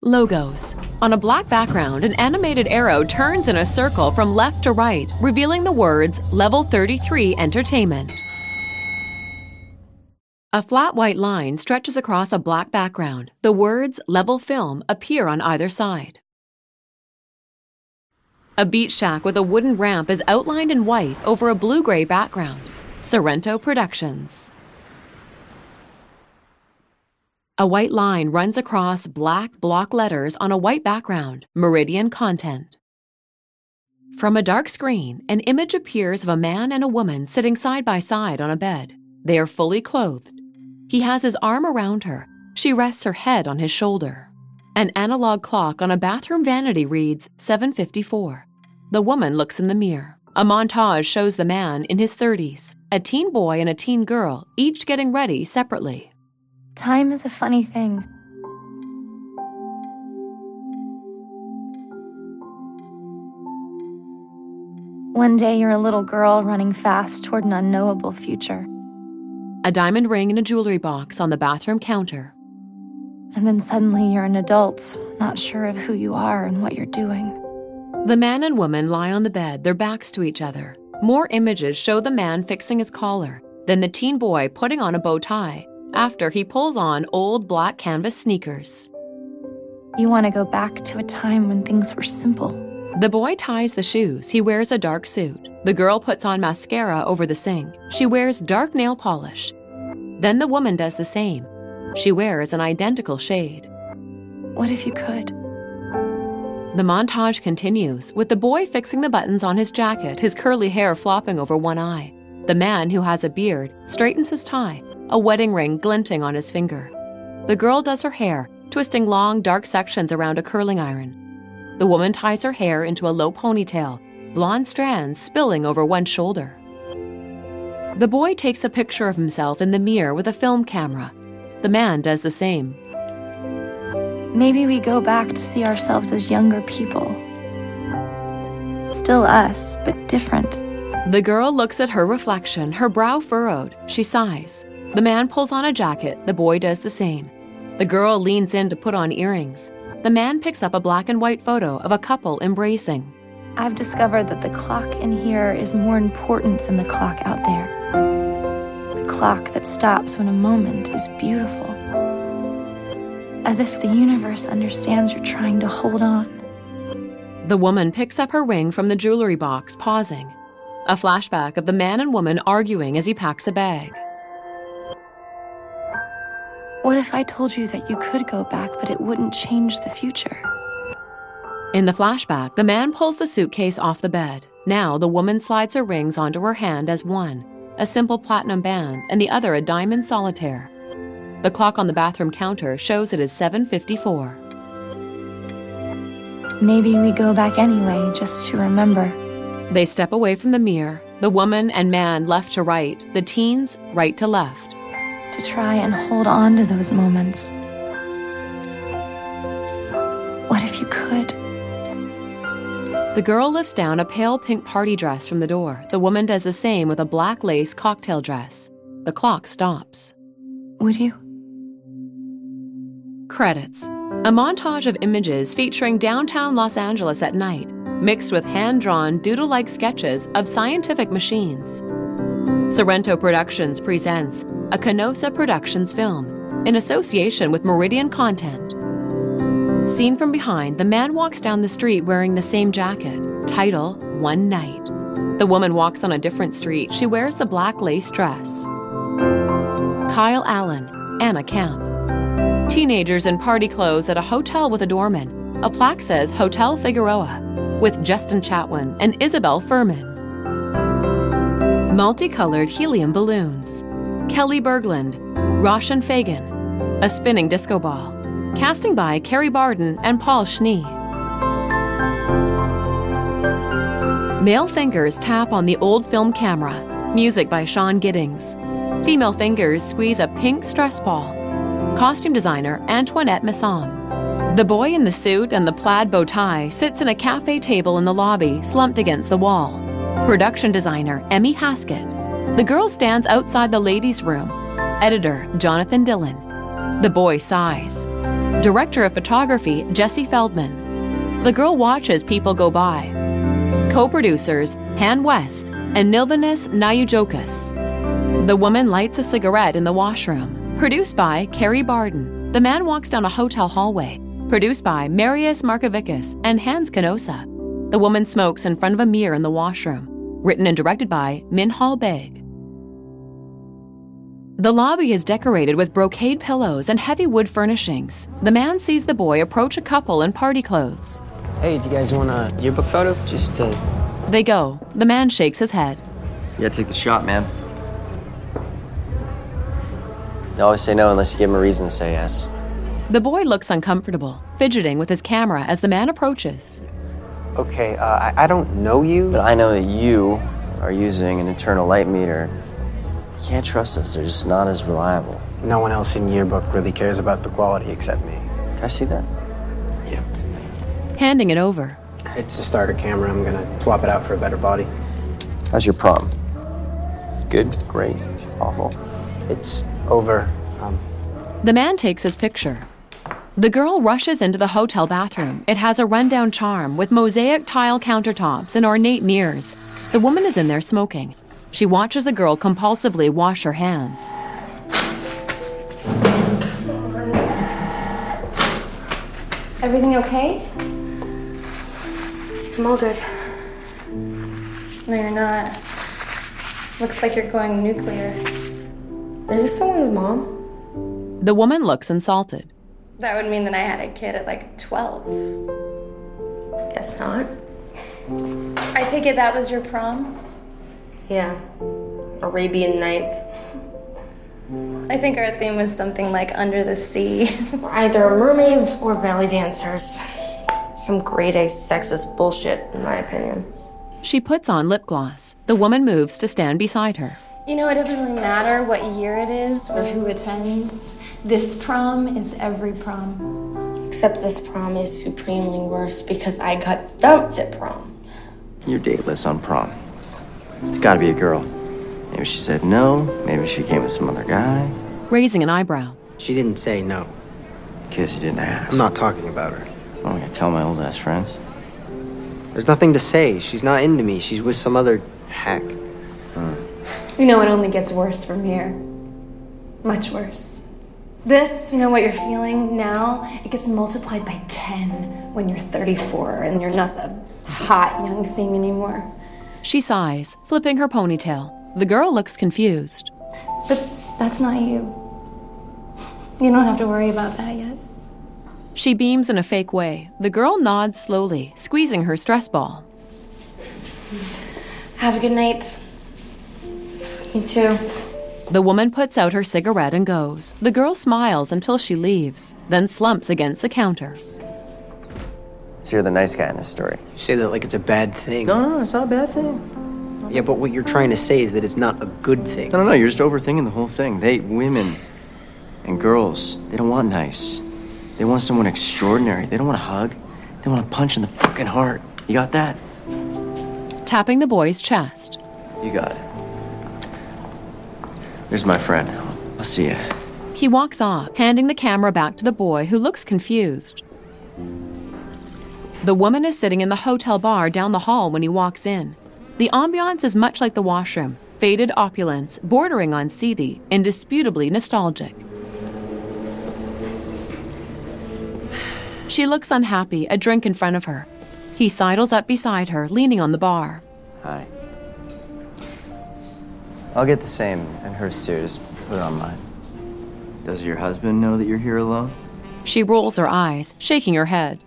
Logos. On a black background, an animated arrow turns in a circle from left to right, revealing the words Level 33 Entertainment. A flat white line stretches across a black background. The words Level Film appear on either side. A beach shack with a wooden ramp is outlined in white over a blue-gray background. Sorrento Productions. A white line runs across black block letters on a white background. Meridian Content. From a dark screen, an image appears of a man and a woman sitting side by side on a bed. They are fully clothed. He has his arm around her. She rests her head on his shoulder. An analog clock on a bathroom vanity reads 7:54. The woman looks in the mirror. A montage shows the man in his 30s, a teen boy and a teen girl, each getting ready separately. Time is a funny thing. One day you're a little girl running fast toward an unknowable future. A diamond ring in a jewelry box on the bathroom counter. And then suddenly you're an adult, not sure of who you are and what you're doing. The man and woman lie on the bed, their backs to each other. More images show the man fixing his collar, then the teen boy putting on a bow tie, after he pulls on old black canvas sneakers. You want to go back to a time when things were simple. The boy ties the shoes. He wears a dark suit. The girl puts on mascara over the sink. She wears dark nail polish. Then the woman does the same. She wears an identical shade. What if you could? The montage continues, with the boy fixing the buttons on his jacket, his curly hair flopping over one eye. The man, who has a beard, straightens his tie, a wedding ring glinting on his finger. The girl does her hair, twisting long, dark sections around a curling iron. The woman ties her hair into a low ponytail, blonde strands spilling over one shoulder. The boy takes a picture of himself in the mirror with a film camera. The man does the same. Maybe we go back to see ourselves as younger people. Still us, but different. The girl looks at her reflection, her brow furrowed. She sighs. The man pulls on a jacket. The boy does the same. The girl leans in to put on earrings. The man picks up a black and white photo of a couple embracing. I've discovered that the clock in here is more important than the clock out there. The clock that stops when a moment is beautiful. As if the universe understands you're trying to hold on. The woman picks up her ring from the jewelry box, pausing. A flashback of the man and woman arguing as he packs a bag. What if I told you that you could go back, but it wouldn't change the future? In the flashback, the man pulls the suitcase off the bed. Now, the woman slides her rings onto her hand as one, a simple platinum band, and the other a diamond solitaire. The clock on the bathroom counter shows it is 7:54. Maybe we go back anyway, just to remember. They step away from the mirror, the woman and man left to right, the teens right to left. To try and hold on to those moments. What if you could? The girl lifts down a pale pink party dress from the door. The woman does the same with a black lace cocktail dress. The clock stops. Would you? Credits. A montage of images featuring downtown Los Angeles at night, mixed with hand-drawn, doodle-like sketches of scientific machines. Sorrento Productions presents a Canosa Productions film, in association with Meridian Content. Seen from behind, the man walks down the street wearing the same jacket. Title, One Night. The woman walks on a different street. She wears the black lace dress. Kyle Allen, Anna Camp. Teenagers in party clothes at a hotel with a doorman. A plaque says Hotel Figueroa, with Justin Chatwin and Isabel Furman. Multicolored helium balloons. Kelly Berglund, Roshan Fagan. A spinning disco ball. Casting by Carrie Barden and Paul Schnee. Male fingers tap on the old film camera. Music by Sean Giddings. Female fingers squeeze a pink stress ball. Costume designer Antoinette Massam. The boy in the suit and the plaid bow tie sits in a cafe table in the lobby, slumped against the wall. Production designer Emmy Haskett. The girl stands outside the ladies' room. Editor Jonathan Dillon. The boy sighs. Director of photography, Jesse Feldman. The girl watches people go by. Co-producers, Han West and Nilvanas Nayujokas. The woman lights a cigarette in the washroom. Produced by Carrie Barden. The man walks down a hotel hallway. Produced by Marius Markovicus and Hans Canosa. The woman smokes in front of a mirror in the washroom. Written and directed by Minhal Beg. The lobby is decorated with brocade pillows and heavy wood furnishings. The man sees the boy approach a couple in party clothes. Hey, do you guys want a yearbook photo? They go. The man shakes his head. You gotta take the shot, man. They always say no unless you give them a reason to say yes. The boy looks uncomfortable, fidgeting with his camera as the man approaches. Okay, I don't know you. But I know that you are using an internal light meter. You can't trust us. They're just not as reliable. No one else in yearbook really cares about the quality except me. Can I see that? Yep. Handing it over. It's a starter camera. I'm gonna swap it out for a better body. How's your prom? Good? Great? Awful? It's over. The man takes his picture. The girl rushes into the hotel bathroom. It has a rundown charm with mosaic tile countertops and ornate mirrors. The woman is in there smoking. She watches the girl compulsively wash her hands. Everything okay? I'm all good. No, you're not. Looks like you're going nuclear. Are you someone's mom? The woman looks insulted. That would mean that I had a kid at like 12. Guess not. I take it that was your prom? Yeah. Arabian Nights. I think our theme was something like Under the Sea. We're either mermaids or belly dancers. Some grade A sexist bullshit, in my opinion. She puts on lip gloss. The woman moves to stand beside her. You know, it doesn't really matter what year it is or who attends. This prom is every prom. Except this prom is supremely worse because I got dumped at prom. You're dateless on prom. It's gotta be a girl. Maybe she said no. Maybe she came with some other guy. Raising an eyebrow. She didn't say no. Kiss, you didn't ask. I'm not talking about her. Oh, I gotta tell my old ass friends. There's nothing to say. She's not into me. She's with some other hack. You know, it only gets worse from here. Much worse. This, you know what you're feeling now, it gets multiplied by 10 when you're 34 and you're not the hot young thing anymore. She sighs, flipping her ponytail. The girl looks confused. But that's not you. You don't have to worry about that yet. She beams in a fake way. The girl nods slowly, squeezing her stress ball. Have a good night. Me too. The woman puts out her cigarette and goes. The girl smiles until she leaves, then slumps against the counter. So you're the nice guy in this story. You say that like it's a bad thing. No, it's not a bad thing. Yeah, but what you're trying to say is that it's not a good thing. No, you're just overthinking the whole thing. Women and girls, they don't want nice. They want someone extraordinary. They don't want a hug. They want a punch in the fucking heart. You got that? Tapping the boy's chest. You got it. There's my friend. I'll see you. He walks off, handing the camera back to the boy, who looks confused. The woman is sitting in the hotel bar down the hall when he walks in. The ambiance is much like the washroom, faded opulence, bordering on seedy, indisputably nostalgic. She looks unhappy, a drink in front of her. He sidles up beside her, leaning on the bar. Hi. I'll get the same, and hers too. Just put it on mine. Does your husband know that you're here alone? She rolls her eyes, shaking her head.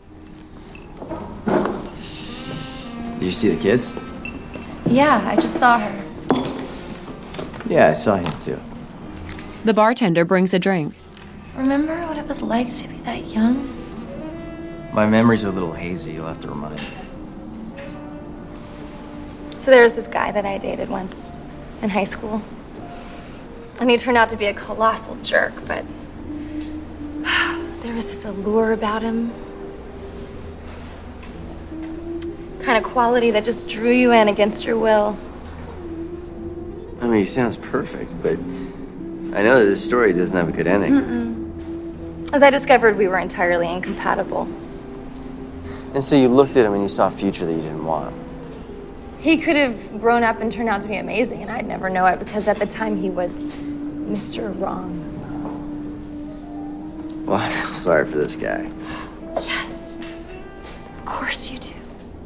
Did you see the kids? Yeah, I just saw her. Yeah, I saw him too. The bartender brings a drink. Remember what it was like to be that young? My memory's a little hazy. You'll have to remind me. So there was this guy that I dated once in high school. And he turned out to be a colossal jerk, but there was this allure about him. Kind of quality that just drew you in against your will. I mean, he sounds perfect, but I know that this story doesn't have a good ending. As I discovered, we were entirely incompatible. And so you looked at him and you saw a future that you didn't want. He could have grown up and turned out to be amazing, and I'd never know it because at the time he was Mr. Wrong. Well, I feel sorry for this guy. Yes, of course you do.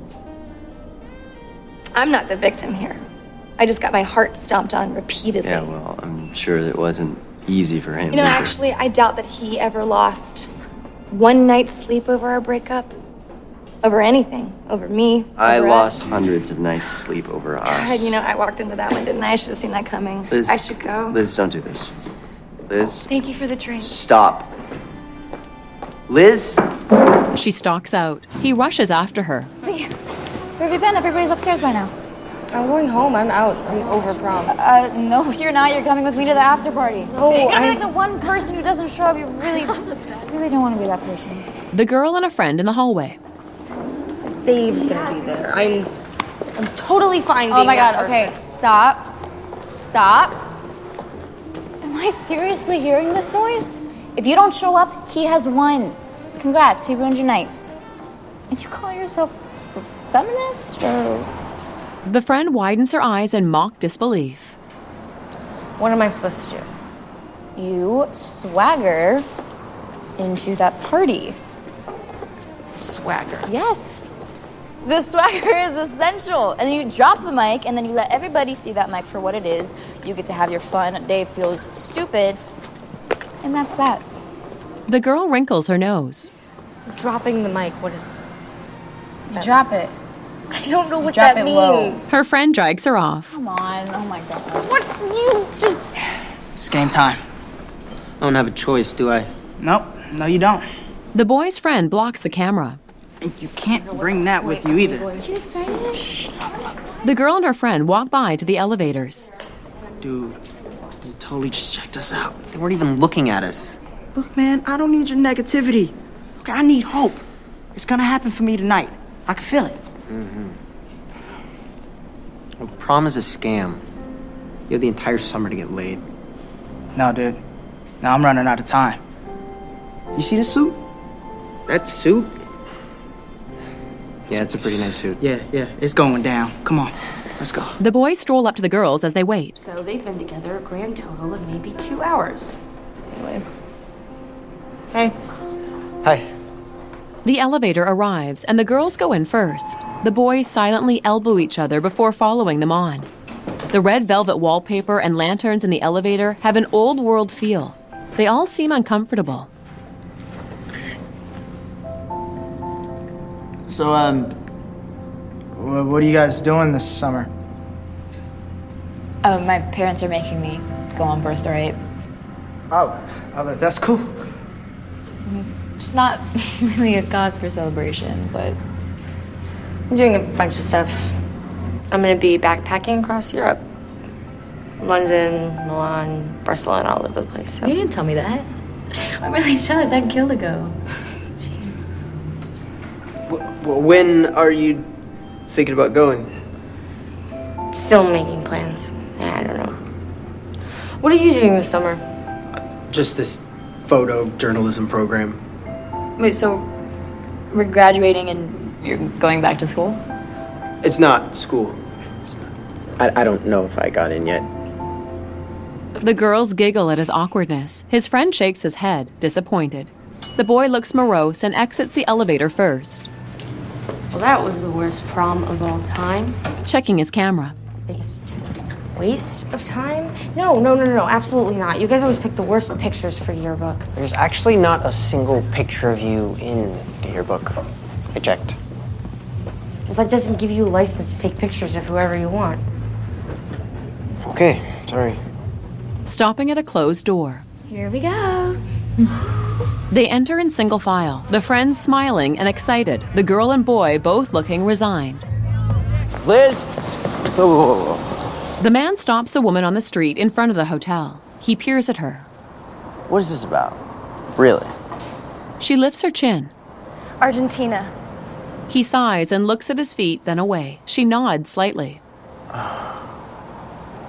I'm not the victim here. I just got my heart stomped on repeatedly. Yeah, well, I'm sure it wasn't easy for him. You know, either. actually, I doubt that he ever lost one night's sleep over our breakup. Over anything. Over me. I over lost us. hundreds of nights' sleep over us. God, you know, I walked into that one, didn't I? I should have seen that coming. Liz, I should go. Liz, don't do this. Liz, Thank you for the drink. stop. Liz? She stalks out. He rushes after her. Where have you been? Everybody's upstairs by now. I'm going home. I'm out. I'm over prom. No, you're not. You're coming with me to the after party. Oh, You're gonna be like the one person who doesn't show up. You really don't want to be that person. The girl and a friend in the hallway. Dave's gonna be there. I'm totally fine being Oh my that god, person. okay, stop. Am I seriously hearing this noise? If you don't show up, he has won. Congrats, he ruined your night. And you call yourself a feminist or... The friend widens her eyes in mock disbelief. What am I supposed to do? You swagger into that party. Swagger. Yes. The swagger is essential. And then you drop the mic, and then you let everybody see that mic for what it is. You get to have your fun. Dave feels stupid. And that's that. The girl wrinkles her nose. Dropping the mic. What is... You drop it. I don't know what Drop that it low. means. Her friend drags her off. Come on. Oh my god. What? You just... It's game time. I don't have a choice, do I? Nope, no you don't. The boy's friend blocks the camera. And you can't bring that with you either. The girl and her friend walk by to the elevators. Dude, they totally just checked us out. They weren't even looking at us. Look, man, I don't need your negativity. Okay, I need hope. It's gonna happen for me tonight. I can feel it. Well, prom is a scam. You have the entire summer to get laid. No, dude. Now I'm running out of time. You see this suit? That suit? Yeah, it's a pretty nice suit. Yeah, it's going down. Come on, let's go. The boys stroll up to the girls as they wait. So they've been together a grand total of maybe 2 hours. Anyway. Hey. Hi. The elevator arrives and the girls go in first. The boys silently elbow each other before following them on. The red velvet wallpaper and lanterns in the elevator have an old world feel. They all seem uncomfortable. So, what are you guys doing this summer? My parents are making me go on birthright. Oh, that's cool. It's not really a cause for celebration, but... I'm doing a bunch of stuff. I'm gonna be backpacking across Europe. London, Milan, Barcelona, all over the place. So. You didn't tell me that. I'm really jealous. I'd kill to go. When are you thinking about going? Still making plans. I don't know. What are you doing this summer? Just this photo journalism program. Wait, so we're graduating and you're going back to school? It's not school. I don't know if I got in yet. The girls giggle at his awkwardness. His friend shakes his head, disappointed. The boy looks morose and exits the elevator first. Well, that was the worst prom of all time. Checking his camera. Biggest waste of time? No, absolutely not. You guys always pick the worst pictures for yearbook. There's actually not a single picture of you in the yearbook. I checked. Well, that doesn't give you a license to take pictures of whoever you want. Okay, sorry. Stopping at a closed door. Here we go. They enter in single file, the friends smiling and excited, the girl and boy both looking resigned. Liz! Whoa. The man stops the woman on the street in front of the hotel. He peers at her. What is this about? Really? She lifts her chin. Argentina. He sighs and looks at his feet, then away. She nods slightly.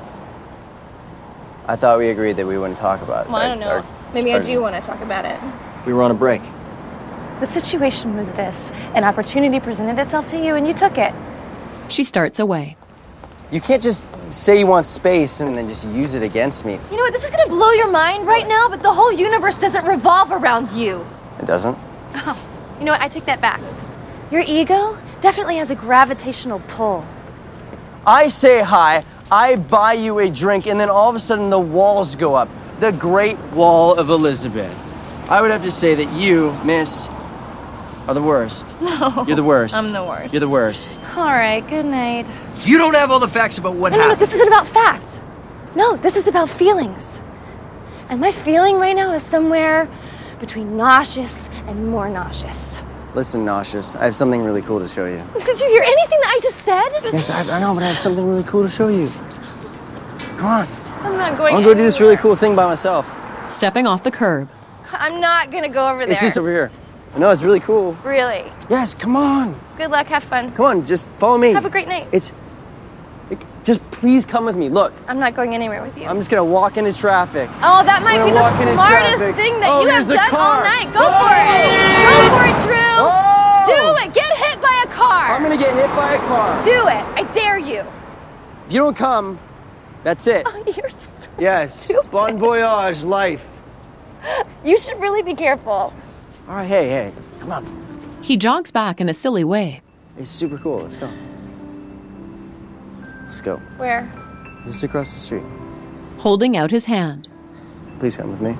I thought we agreed that we wouldn't talk about it. Well, I don't know. Maybe I do want to talk about it. We were on a break. The situation was this. An opportunity presented itself to you and you took it. She starts away. You can't just say you want space and then just use it against me. You know what, this is gonna blow your mind right now, but the whole universe doesn't revolve around you. It doesn't? Oh, you know what, I take that back. Your ego definitely has a gravitational pull. I say hi, I buy you a drink, and then all of a sudden the walls go up. The Great Wall of Elizabeth. I would have to say that you, miss, are the worst. No. You're the worst. I'm the worst. You're the worst. All right, good night. You don't have all the facts about what happened. No, this isn't about facts. No, this is about feelings. And my feeling right now is somewhere between nauseous and more nauseous. Listen, Nauseous, I have something really cool to show you. Did you hear anything that I just said? Yes, I know, but I have something really cool to show you. Come on. I'm not going I'll go do this really cool thing by myself. Stepping off the curb. I'm not gonna go over there. It's just over here. No, it's really cool. Really? Yes, come on. Good luck, have fun. Come on, just follow me. Have a great night. Just please come with me. Look, I'm not going anywhere with you. I'm just gonna walk into traffic. Oh, that might be the walk into smartest traffic. thing that Oh, you have here's a done all car. night. Go for it. Go for it, Drew. Oh! Do it. Get hit by a car. I'm gonna get hit by a car. Do it. I dare you. If you don't come, that's it. Oh, you're so Yes. stupid. Bon voyage, life. You should really be careful. All right, hey, come on. He jogs back in a silly way. It's super cool. Let's go. Let's go. Where? Just across the street. Holding out his hand. Please come with me.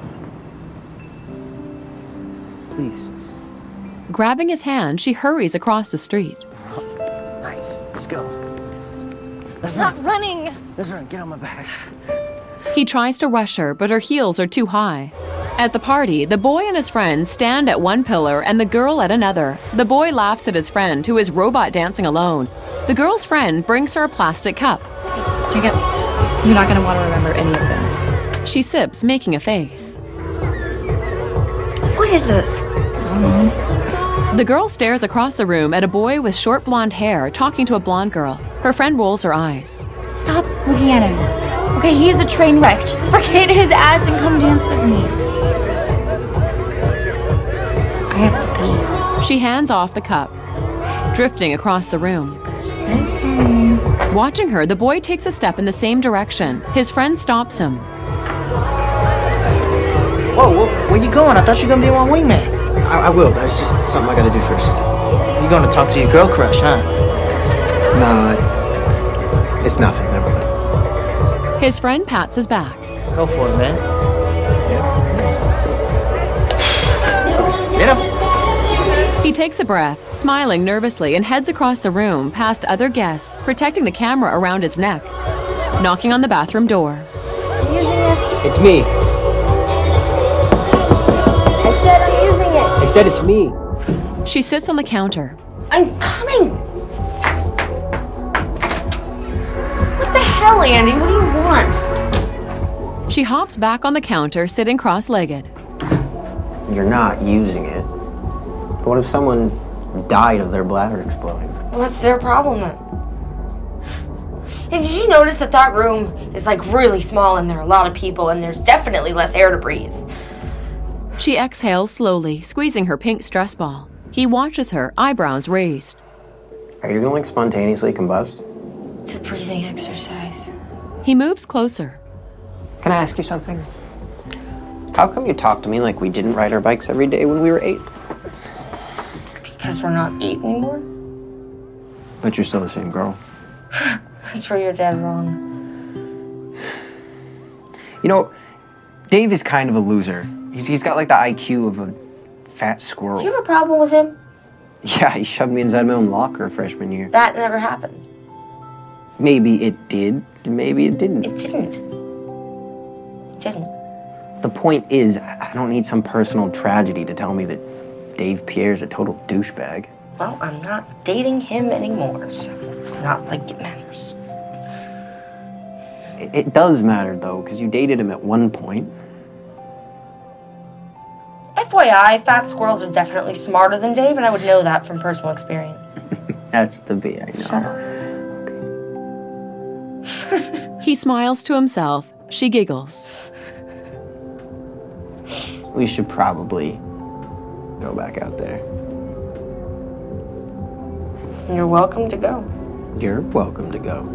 Please. Grabbing his hand, she hurries across the street. Nice. Let's go. Let's Not running. Let's run. Get on my back. He tries to rush her, but her heels are too high. At the party, the boy and his friend stand at one pillar and the girl at another. The boy laughs at his friend, who is robot dancing alone. The girl's friend brings her a plastic cup. Drink it. You're not going to want to remember any of this. She sips, making a face. What is this? The girl stares across the room at a boy with short blonde hair talking to a blonde girl. Her friend rolls her eyes. Stop looking at him. Okay, he's a train wreck. Just forget his ass and come dance with me. I have to pee. She hands off the cup, drifting across the room. Watching her, the boy takes a step in the same direction. His friend stops him. Whoa, where you going? I thought you were gonna be my wingman. I will, but it's just something I gotta do first. You gonna talk to your girl crush, huh? No, it's nothing. Never mind. His friend pats his back. Go for it, man. Get him. He takes a breath, smiling nervously, and heads across the room past other guests, protecting the camera around his neck. Knocking on the bathroom door. It's me. I said I'm using it. I said it's me. She sits on the counter. I'm coming. What the hell, Andy? What do you want? She hops back on the counter, sitting cross-legged. You're not using it. But what if someone died of their bladder exploding? Well, that's their problem then. Hey, did you notice that that room is like really small and there are a lot of people and there's definitely less air to breathe? She exhales slowly, squeezing her pink stress ball. He watches her, eyebrows raised. Are you gonna like spontaneously combust? It's a breathing exercise. He moves closer. Can I ask you something? How come you talk to me like we didn't ride our bikes every day when we were 8? Because we're not 8 anymore? But you're still the same girl. That's where you're dead wrong. You know, Dave is kind of a loser. He's got like the IQ of a fat squirrel. Do you have a problem with him? Yeah, he shoved me inside my own locker freshman year. That never happened. Maybe it did, maybe it didn't. It didn't. It didn't. The point is, I don't need some personal tragedy to tell me that Dave Pierre's a total douchebag. Well, I'm not dating him anymore, so it's not like it matters. It does matter, though, because you dated him at one point. FYI, fat squirrels are definitely smarter than Dave, and I would know that from personal experience. That's the B, I know. Shut up. He smiles to himself. She giggles. We should probably go back out there. You're welcome to go. You're welcome to go.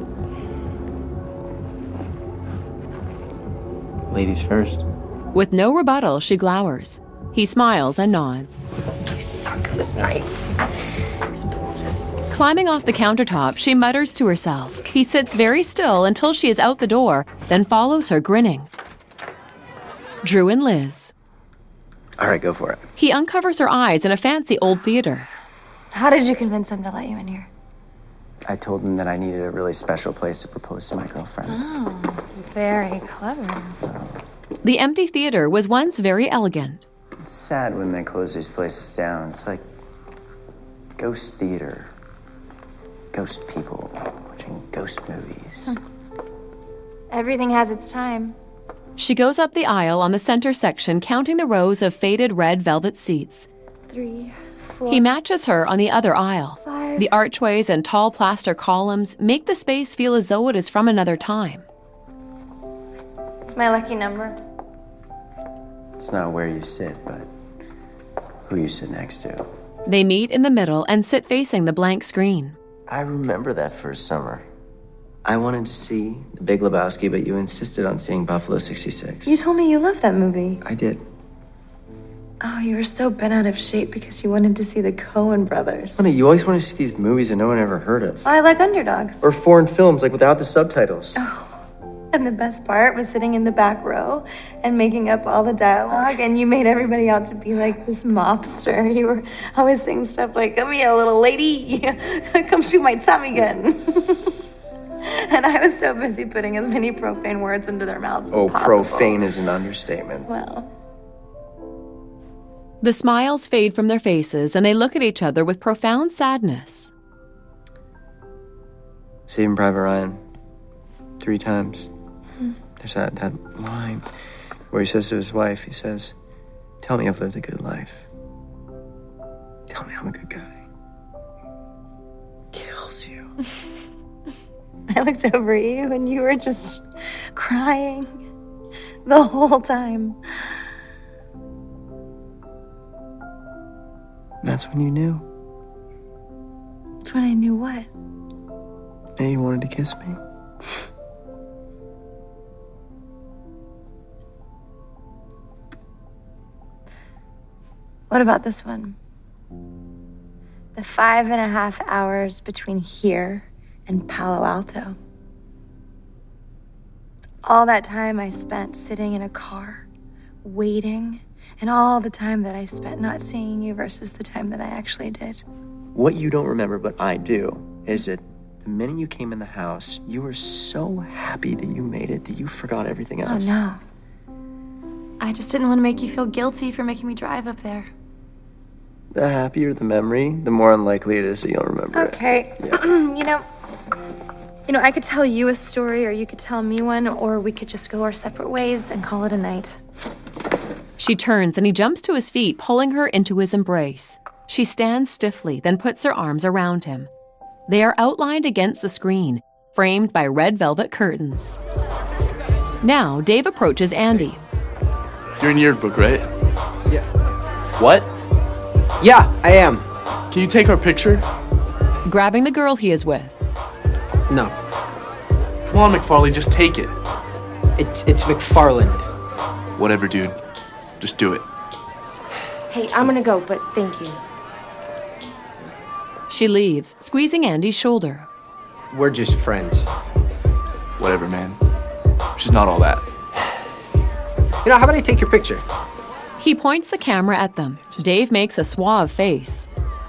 Ladies first. With no rebuttal, she glowers. He smiles and nods. You suck this night. Climbing off the countertop, she mutters to herself. He sits very still until she is out the door, then follows her grinning. Drew and Liz. All right, go for it. He uncovers her eyes in a fancy old theater. How did you convince him to let you in here? I told him that I needed a really special place to propose to my girlfriend. Oh, very clever. The empty theater was once very elegant. It's sad when they close these places down. It's like ghost theater. Ghost people watching ghost movies. Everything has its time. She goes up the aisle on the center section, counting the rows of faded red velvet seats. 3, 4. He matches her on the other aisle. 5. The archways and tall plaster columns make the space feel as though it is from another time. It's my lucky number. It's not where you sit, but who you sit next to. They meet in the middle and sit facing the blank screen. I remember that first summer. I wanted to see The Big Lebowski, but you insisted on seeing Buffalo 66. You told me you loved that movie. I did. Oh, you were so bent out of shape because you wanted to see the Coen brothers. Honey, you always want to see these movies that no one ever heard of. I like underdogs. Or foreign films, like without the subtitles. Oh, and the best part was sitting in the back row and making up all the dialogue, and you made everybody out to be like this mobster. You were always saying stuff like, "Come here, little lady. Come shoot my Tommy gun." And I was so busy putting as many profane words into their mouths as possible. Profane is an understatement. Well. The smiles fade from their faces, and they look at each other with profound sadness. Saving Private Ryan. 3 times. There's that line where he says to his wife, he says, "Tell me I've lived a good life. Tell me I'm a good guy." Kills you. I looked over at you and you were just crying the whole time. That's when you knew. That's when I knew what? And you wanted to kiss me. What about this one? The 5.5 hours between here and Palo Alto. All that time I spent sitting in a car, waiting, and all the time that I spent not seeing you versus the time that I actually did. What you don't remember, but I do, is that the minute you came in the house, you were so happy that you made it that you forgot everything else. Oh, no. I just didn't want to make you feel guilty for making me drive up there. The happier the memory, the more unlikely it is that you'll remember it. Okay. Yeah. You know, I could tell you a story, or you could tell me one, or we could just go our separate ways and call it a night. She turns and he jumps to his feet, pulling her into his embrace. She stands stiffly, then puts her arms around him. They are outlined against the screen, framed by red velvet curtains. Now, Dave approaches Andy. You're in yearbook, right? Yeah. What? Yeah, I am. Can you take our picture? Grabbing the girl he is with. No. Come on, McFarlane, just take it. It's McFarland. Whatever, dude. Just do it. Hey, I'm gonna go, but thank you. She leaves, squeezing Andy's shoulder. We're just friends. Whatever, man. She's not all that. You know, how about I take your picture? He points the camera at them. Dave makes a suave face.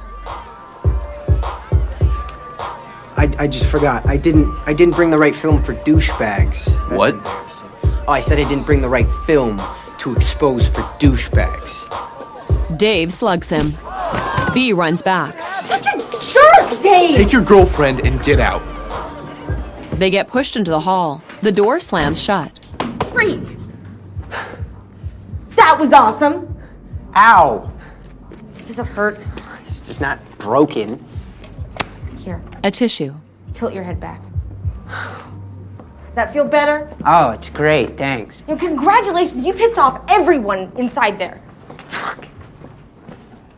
I just forgot. I didn't bring the right film for douchebags. That's what? Embarrassing. Oh, I said I didn't bring the right film to expose for douchebags. Dave slugs him. B runs back. Such a jerk, Dave! Take your girlfriend and get out. They get pushed into the hall. The door slams shut. Great! That was awesome! Ow! Does it hurt? It's just not broken. Here, A tissue. tilt your head back. That feel better? Oh, it's great, thanks. You know, congratulations, you pissed off everyone inside there. Fuck.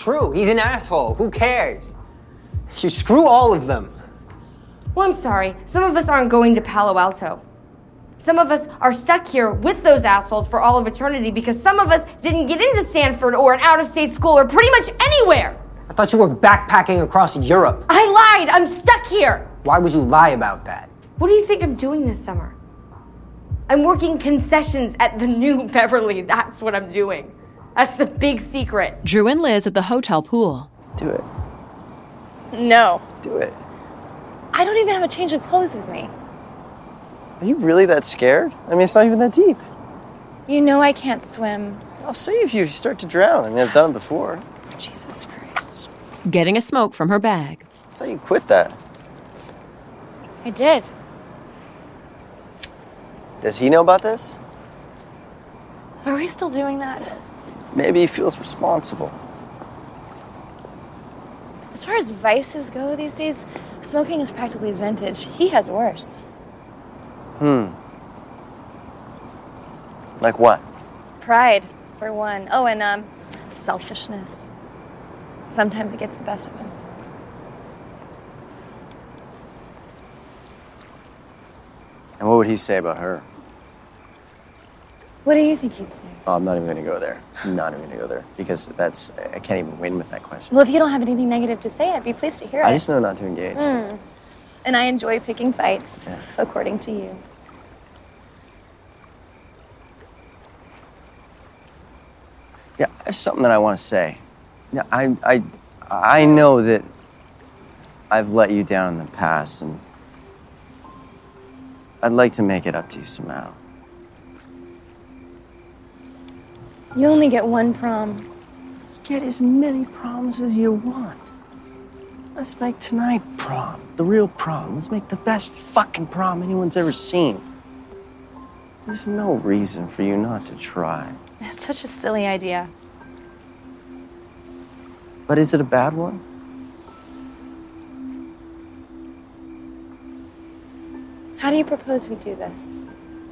true. He's an asshole. Who cares? You screw all of them. Well, I'm sorry. Some of us aren't going to Palo Alto. Some of us are stuck here with those assholes for all of eternity because some of us didn't get into Stanford or an out-of-state school or pretty much anywhere. I thought you were backpacking across Europe. I lied. I'm stuck here. Why would you lie about that? What do you think I'm doing this summer? I'm working concessions at the New Beverly. That's what I'm doing. That's the big secret. Drew and Liz at the hotel pool. Do it. No. Do it. I don't even have a change of clothes with me. Are you really that scared? I mean, it's not even that deep. You know I can't swim. I'll save you if you start to drown. I mean, I've done it before. Jesus Christ. Getting a smoke from her bag. I thought you quit that. I did. Does he know about this? Are we still doing that? Maybe he feels responsible. As far as vices go these days, smoking is practically vintage. He has worse. Like what? Pride, for one. Oh, and selfishness. Sometimes it gets the best of him. And what would he say about her? What do you think he'd say? Oh, I'm not even going to go there. I'm not even going to go there. Because I can't even win with that question. Well, if you don't have anything negative to say, I'd be pleased to hear it. I just know not to engage. And I enjoy picking fights, according to you. Yeah, there's something that I want to say. Yeah, I know that I've let you down in the past, and I'd like to make it up to you somehow. You only get one prom. Get as many proms as you want. Let's make tonight prom, the real prom. Let's make the best fucking prom anyone's ever seen. There's no reason for you not to try. That's such a silly idea. But is it a bad one? How do you propose we do this?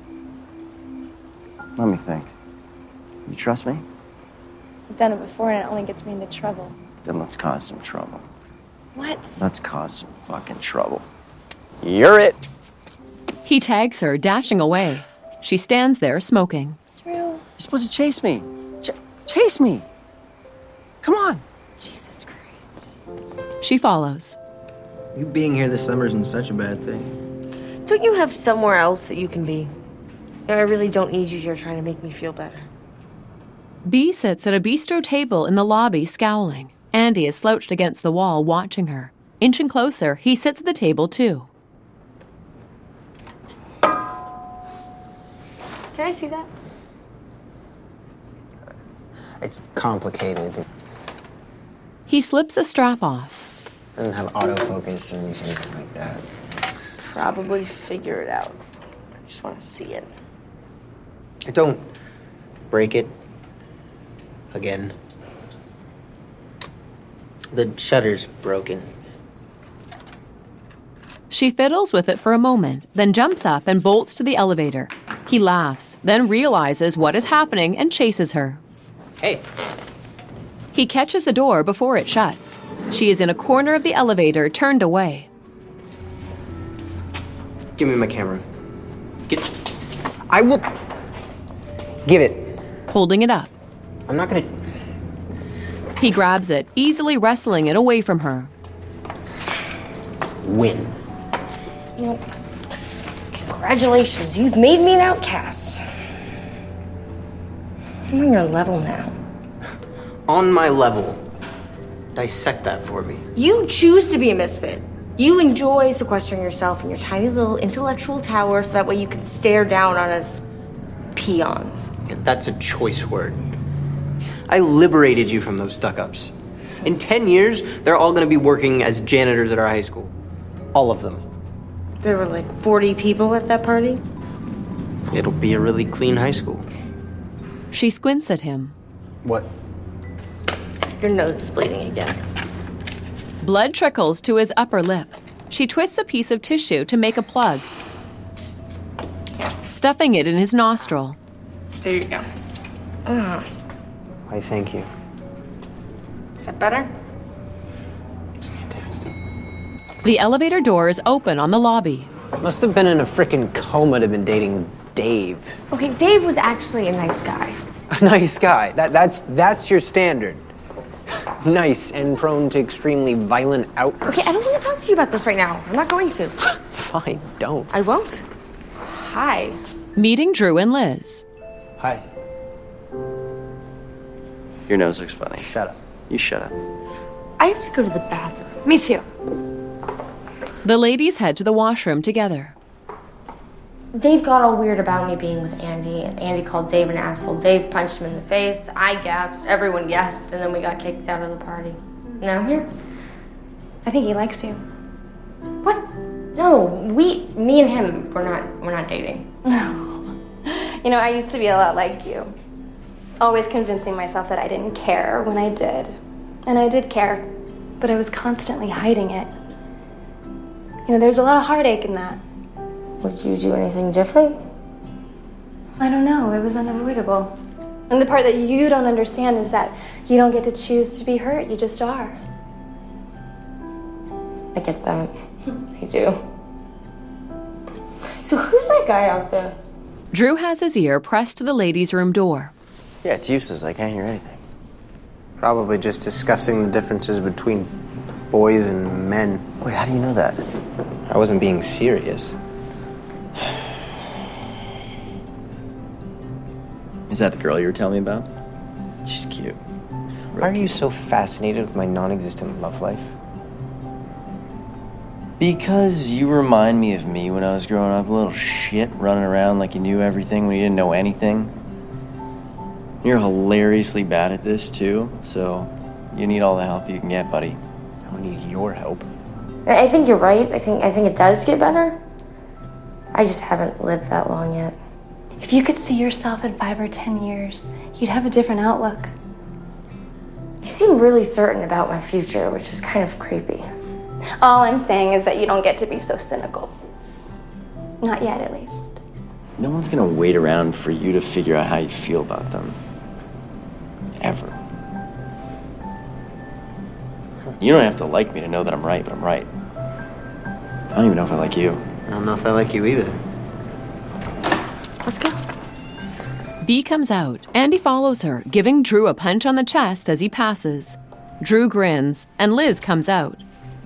Let me think. You trust me? I've done it before and it only gets me into trouble. Then let's cause some trouble. What? Let's cause some fucking trouble. You're it. He tags her, dashing away. She stands there, smoking. Drew. You're supposed to chase me. Chase me. Come on. Jesus Christ. She follows. You being here this summer isn't such a bad thing. Don't you have somewhere else that you can be? I really don't need you here trying to make me feel better. B sits at a bistro table in the lobby, scowling. Andy is slouched against the wall, watching her. Inching closer, he sits at the table, too. Can I see that? It's complicated. He slips a strap off. Doesn't have autofocus or anything like that. Probably figure it out. I just want to see it. Don't break it again. The shutter's broken. She fiddles with it for a moment, then jumps up and bolts to the elevator. He laughs, then realizes what is happening and chases her. Hey. He catches the door before it shuts. She is in a corner of the elevator, turned away. Give me my camera. I will... Give it. Holding it up. I'm not gonna... He grabs it, easily wrestling it away from her. Win. Well, congratulations, you've made me an outcast. I'm on your level now. On my level. Dissect that for me. You choose to be a misfit. You enjoy sequestering yourself in your tiny little intellectual tower so that way you can stare down on us peons. Yeah, that's a choice word. I liberated you from those stuck-ups. In 10 years, they're all gonna be working as janitors at our high school. All of them. There were like 40 people at that party? It'll be a really clean high school. She squints at him. What? Your nose is bleeding again. Blood trickles to his upper lip. She twists a piece of tissue to make a plug, stuffing it in his nostril. There you go. Why, thank you. Is that better? Fantastic. The elevator doors open on the lobby. Must have been in a frickin' coma to have been dating Dave. Okay, Dave was actually a nice guy. A nice guy. That's your standard. Nice and prone to extremely violent outbursts. Okay, I don't want to talk to you about this right now. I'm not going to. Fine, don't. I won't. Hi. Meeting Drew and Liz. Hi. Your nose looks funny. Shut up. You shut up. I have to go to the bathroom. Me too. The ladies head to the washroom together. Dave got all weird about me being with Andy, and Andy called Dave an asshole. Dave punched him in the face. I gasped. Everyone gasped, and then we got kicked out of the party. Now I'm here. I think he likes you. What? No, me and him, we're not dating. No. You know, I used to be a lot like you. Always convincing myself that I didn't care when I did. And I did care, but I was constantly hiding it. You know, there's a lot of heartache in that. Would you do anything different? I don't know, it was unavoidable. And the part that you don't understand is that you don't get to choose to be hurt, you just are. I get that. I do. So who's that guy out there? Drew has his ear pressed to the ladies' room door. Yeah, it's useless. I can't hear anything. Probably just discussing the differences between boys and men. Wait, how do you know that? I wasn't being serious. Is that the girl you were telling me about? She's cute. Why are you so fascinated with my non-existent love life? Because you remind me of me when I was growing up, a little shit running around like you knew everything when you didn't know anything. You're hilariously bad at this too, so you need all the help you can get, buddy. I don't need your help. I think you're right. I think it does get better. I just haven't lived that long yet. If you could see yourself in 5 or 10 years, you'd have a different outlook. You seem really certain about my future, which is kind of creepy. All I'm saying is that you don't get to be so cynical. Not yet, at least. No one's gonna wait around for you to figure out how you feel about them. Ever. You don't have to like me to know that I'm right, but I'm right. I don't even know if I like you. I don't know if I like you either. Let's go. B comes out. Andy follows her, giving Drew a punch on the chest as he passes. Drew grins, and Liz comes out.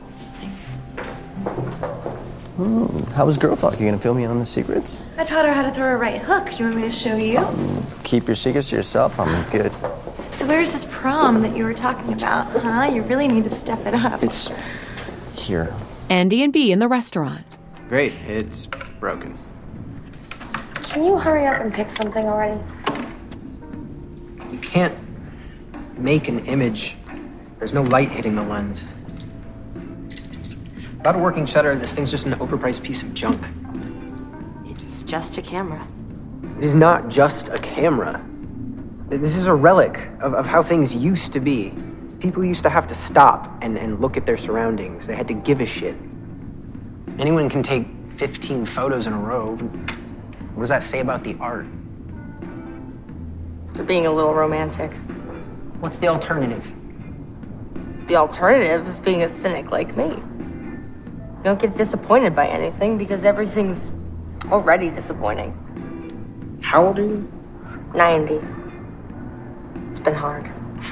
How was Girl Talk? You gonna fill me in on the secrets? I taught her how to throw a right hook. You want me to show you? Keep your secrets to yourself. I'm good. So where's this prom that you were talking about, huh? You really need to step it up. It's here. Andy and B in the restaurant. Great, it's broken. Can you hurry up and pick something already? You can't make an image. There's no light hitting the lens. Without a working shutter, this thing's just an overpriced piece of junk. It's just a camera. It is not just a camera. This is a relic of how things used to be. People used to have to stop and look at their surroundings. They had to give a shit. Anyone can take 15 photos in a row. What does that say about the art? You're being a little romantic. What's the alternative? The alternative is being a cynic like me. You don't get disappointed by anything because everything's already disappointing. How old are you? 90. It's been hard.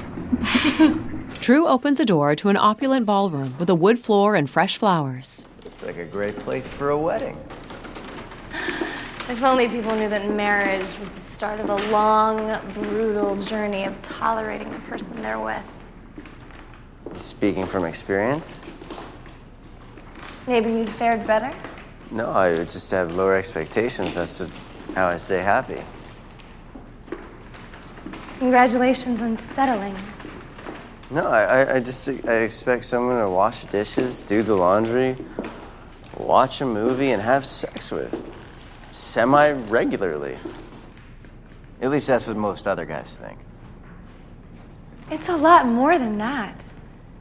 Drew opens a door to an opulent ballroom with a wood floor and fresh flowers. It's like a great place for a wedding. If only people knew that marriage was the start of a long, brutal journey of tolerating the person they're with. Speaking from experience? Maybe you'd fared better? No, I would just have lower expectations. That's how I stay happy. Congratulations on settling. No, I expect someone to wash dishes, do the laundry, watch a movie, and have sex with semi-regularly. At least that's what most other guys think. It's a lot more than that.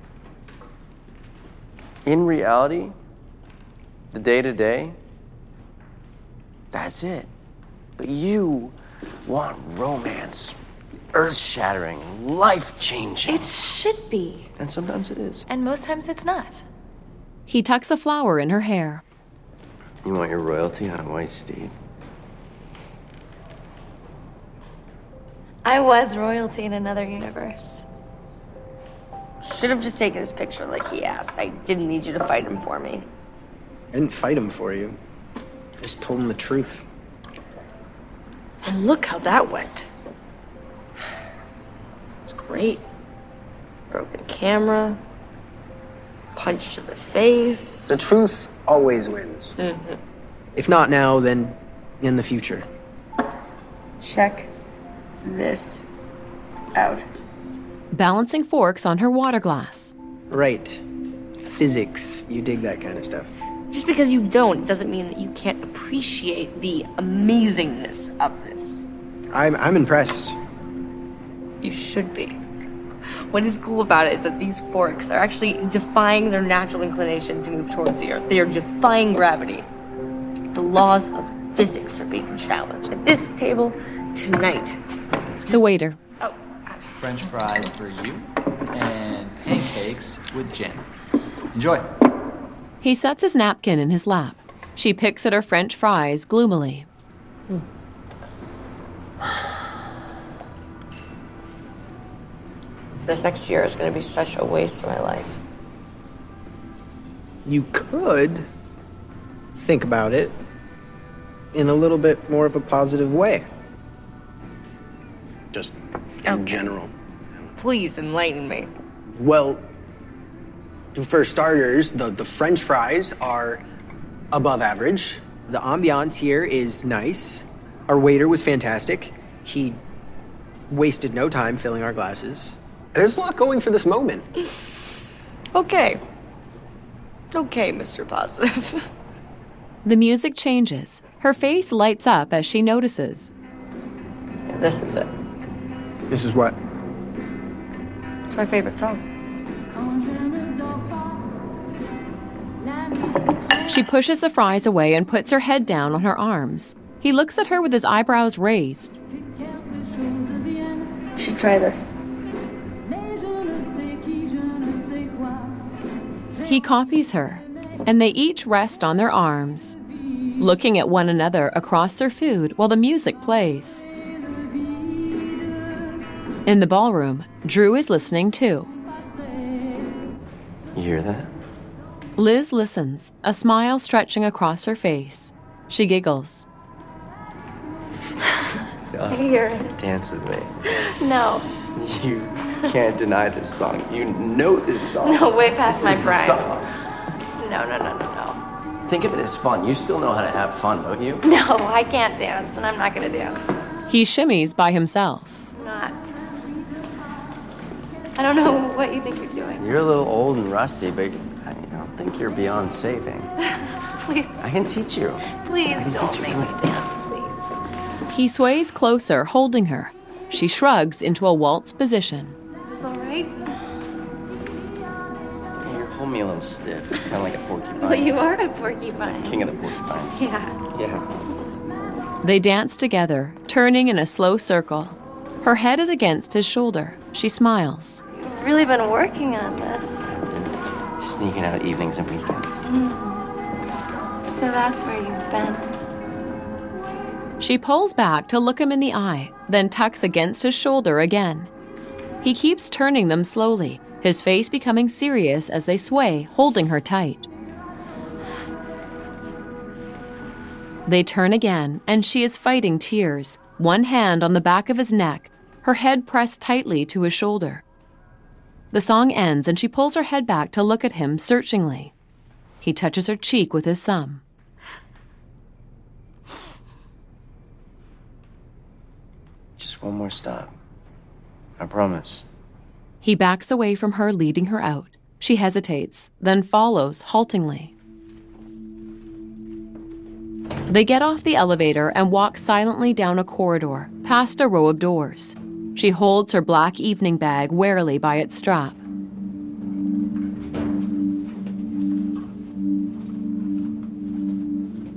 In reality, the day-to-day, that's it. But you want romance. earth-shattering, life-changing. It should be. And sometimes it is. And most times it's not. He tucks a flower in her hair. You want your royalty on a white steed? I was royalty in another universe. Should have just taken his picture like he asked. I didn't need you to fight him for me. I didn't fight him for you. I just told him the truth. And look how that went. It's great. Broken camera. Punch to the face. The truth always wins. Mm-hmm. If not now, then in the future. Check this out. Balancing forks on her water glass. Right. Physics. You dig that kind of stuff. Just because you don't doesn't mean that you can't appreciate the amazingness of this. I'm impressed. You should be. What is cool about it is that these forks are actually defying their natural inclination to move towards the earth. They are defying gravity. The laws of physics are being challenged at this table tonight. The waiter. Oh. French fries for you and pancakes with jam. Enjoy. He sets his napkin in his lap. She picks at her French fries gloomily. This next year is going to be such a waste of my life. You could think about it in a little bit more of a positive way. Just in general. Please enlighten me. Well, for starters, the French fries are above average. The ambiance here is nice. Our waiter was fantastic. He wasted no time filling our glasses. There's a lot going for this moment. Okay. Okay, Mr. Positive. The music changes. Her face lights up as she notices. This is it. This is what? It's my favorite song. She pushes the fries away and puts her head down on her arms. He looks at her with his eyebrows raised. You should try this. He copies her, and they each rest on their arms, looking at one another across their food while the music plays. In the ballroom, Drew is listening too. You hear that? Liz listens, a smile stretching across her face. She giggles. I hear it. Dance with me. No. You can't deny this song. You know this song. No, way past This my is the prime. song. No. Think of it as fun. You still know how to have fun, don't you? No, I can't dance, and I'm not gonna dance. He shimmies by himself. I'm not. I don't know what you think you're doing. You're a little old and rusty, but I don't think you're beyond saving. Please. I can teach you. Please I can don't teach you. make me dance, please. He sways closer, holding her. She shrugs into a waltz position. Is this all right? Hey, you're holding me a little stiff, kind of like a porcupine. Well, you are a porcupine. King of the porcupines. Yeah. Yeah. They dance together, turning in a slow circle. Her head is against his shoulder. She smiles. You've really been working on this. Sneaking out evenings and weekends. So that's where you've been. She pulls back to look him in the eye, then tucks against his shoulder again. He keeps turning them slowly, his face becoming serious as they sway, holding her tight. They turn again, and she is fighting tears, one hand on the back of his neck, her head pressed tightly to his shoulder. The song ends, and she pulls her head back to look at him searchingly. He touches her cheek with his thumb. Just one more stop. I promise. He backs away from her, leading her out. She hesitates, then follows haltingly. They get off the elevator and walk silently down a corridor, past a row of doors. She holds her black evening bag warily by its strap.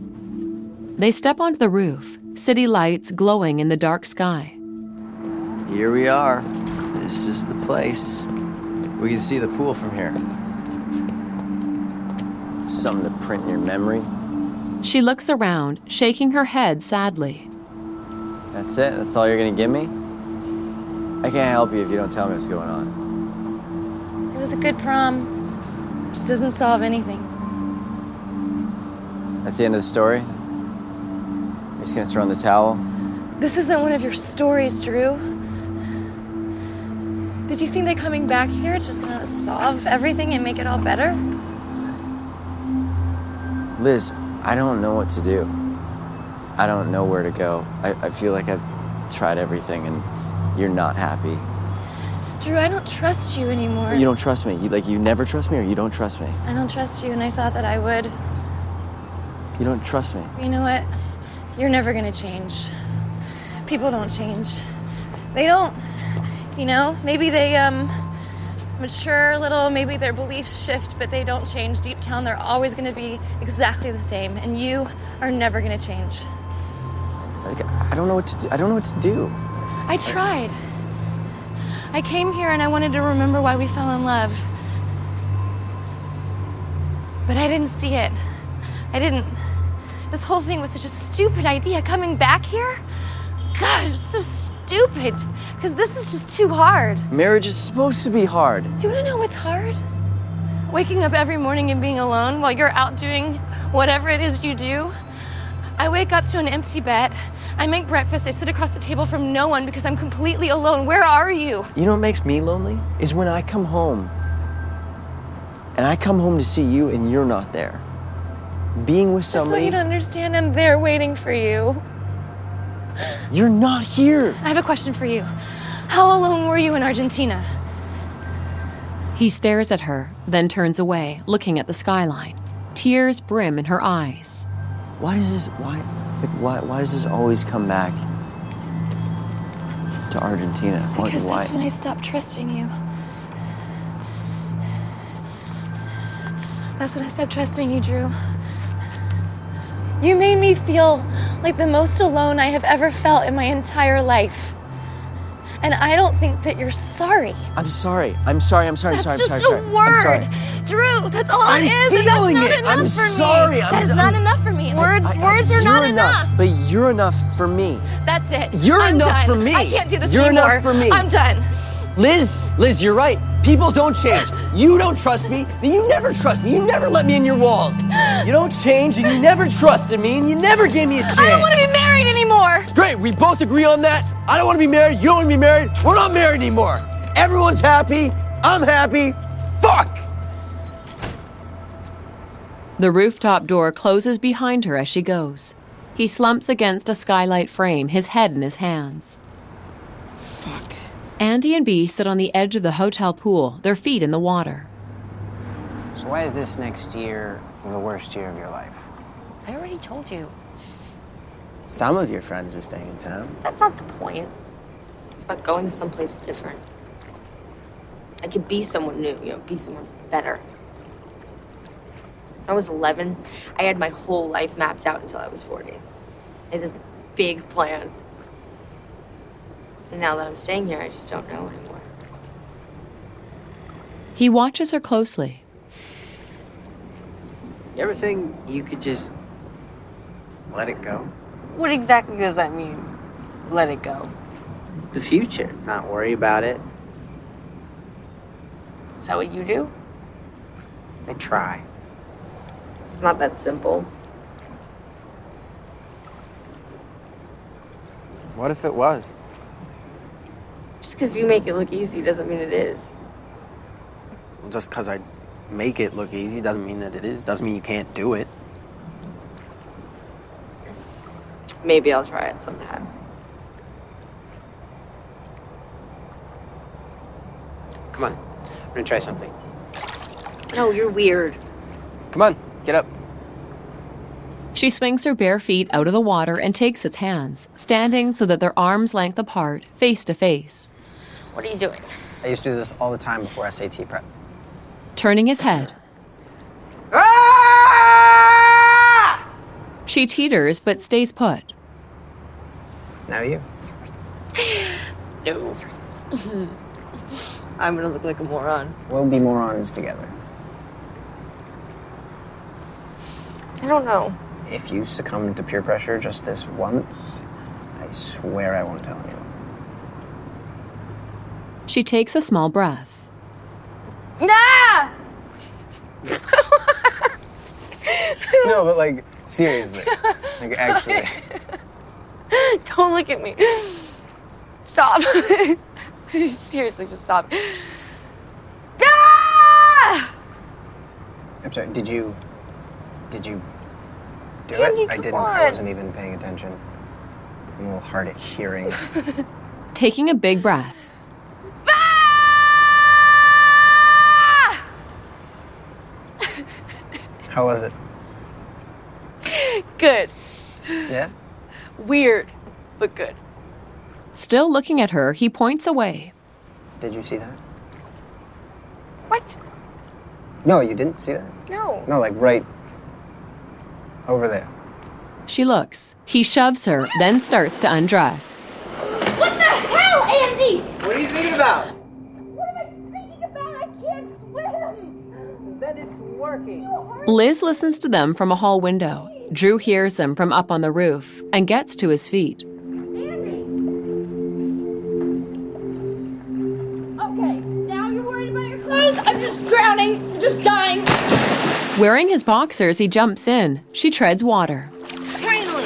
They step onto the roof, city lights glowing in the dark sky. Here we are. This is the place. We can see the pool from here. Something to print in your memory. She looks around, shaking her head sadly. That's it? That's all you're gonna give me? I can't help you if you don't tell me what's going on. It was a good prom. Just doesn't solve anything. That's the end of the story? You're just gonna throw in the towel? This isn't one of your stories, Drew. Did you think that coming back here is just gonna solve everything and make it all better? Liz, I don't know what to do. I don't know where to go. I feel like I've tried everything and you're not happy. Drew, I don't trust you anymore. You don't trust me? You never trust me or you don't trust me? I don't trust you, and I thought that I would. You don't trust me? You know what? You're never gonna change. People don't change. They don't. You know, maybe they, mature a little, maybe their beliefs shift, but they don't change. Deep down, they're always gonna be exactly the same, and you are never gonna change. Like, I don't know what to do. I don't know what to do. I tried. I came here and I wanted to remember why we fell in love. But I didn't see it. I didn't. This whole thing was such a stupid idea. Coming back here? God, it's so stupid. Because this is just too hard. Marriage is supposed to be hard. Do you want to know what's hard? Waking up every morning and being alone while you're out doing whatever it is you do. I wake up to an empty bed. I make breakfast. I sit across the table from no one because I'm completely alone. Where are you? You know what makes me lonely? Is when I come home. And I come home to see you and you're not there. Being with somebody... That's what you don't understand. I'm there waiting for you. You're not here. I have a question for you. How alone were you in Argentina? He stares at her, then turns away, looking at the skyline. Tears brim in her eyes. Why does this always come back to Argentina? Because that's when I stopped trusting you. That's when I stopped trusting you, Drew. You made me feel like the most alone I have ever felt in my entire life. And I don't think that you're sorry. I'm sorry. I'm sorry. That's just a word. Drew, that's all it is. I'm feeling it. I'm sorry. That is not enough for me. Words are not enough. But you're enough for me. That's it. I'm enough for me. I can't do this anymore. You're enough for me. I'm done. Liz, you're right. People don't change. You don't trust me, but you never trust me. You never let me in your walls. You don't change, and you never trusted me, and you never gave me a chance. I don't want to be married anymore. Great, we both agree on that. I don't want to be married. You don't want to be married. We're not married anymore. Everyone's happy. I'm happy. Fuck! The rooftop door closes behind her as she goes. He slumps against a skylight frame, his head in his hands. Fuck. Andy and Bea sit on the edge of the hotel pool, their feet in the water. So why is this next year the worst year of your life? I already told you. Some of your friends are staying in town. That's not the point. It's about going someplace different. I could be someone new, be someone better. When I was 11, I had my whole life mapped out until I was 40. I had this big plan. And now that I'm staying here, I just don't know anymore. He watches her closely. You ever think you could just let it go? What exactly does that mean? Let it go. The future, not worry about it. Is that what you do? I try. It's not that simple. What if it was? Just because you make it look easy doesn't mean it is. Just because I make it look easy doesn't mean that it is. Doesn't mean you can't do it. Maybe I'll try it sometime. Come on. I'm gonna try something. No, you're weird. Come on, get up. She swings her bare feet out of the water and takes his hands, standing so that they're arm's length apart, face to face. What are you doing? I used to do this all the time before SAT prep. Turning his head. Ah! She teeters but stays put. Now you. No. I'm gonna look like a moron. We'll be morons together. I don't know. If you succumb to peer pressure just this once, I swear I won't tell anyone. She takes a small breath. Ah! No, but like, seriously. Like, actually. Don't look at me. Stop. Seriously, just stop. Ah! I'm sorry, did you do Andy, it? I didn't. on. I wasn't even paying attention. I'm a little hard at hearing. Taking a big breath. Ah! How was it? Good. Yeah? Weird, but good. Still looking at her, he points away. Did you see that? What? No, you didn't see that? No. No, like right over there. She looks. He shoves her, then starts to undress. What the hell, Andy? What are you thinking about? What am I thinking about? I can't swim. Then it's working. Liz listens to them from a hall window. Drew hears them from up on the roof and gets to his feet. Okay, now you're worried about your clothes? I'm just drowning, just dying. Wearing his boxers, he jumps in. She treads water. Finally.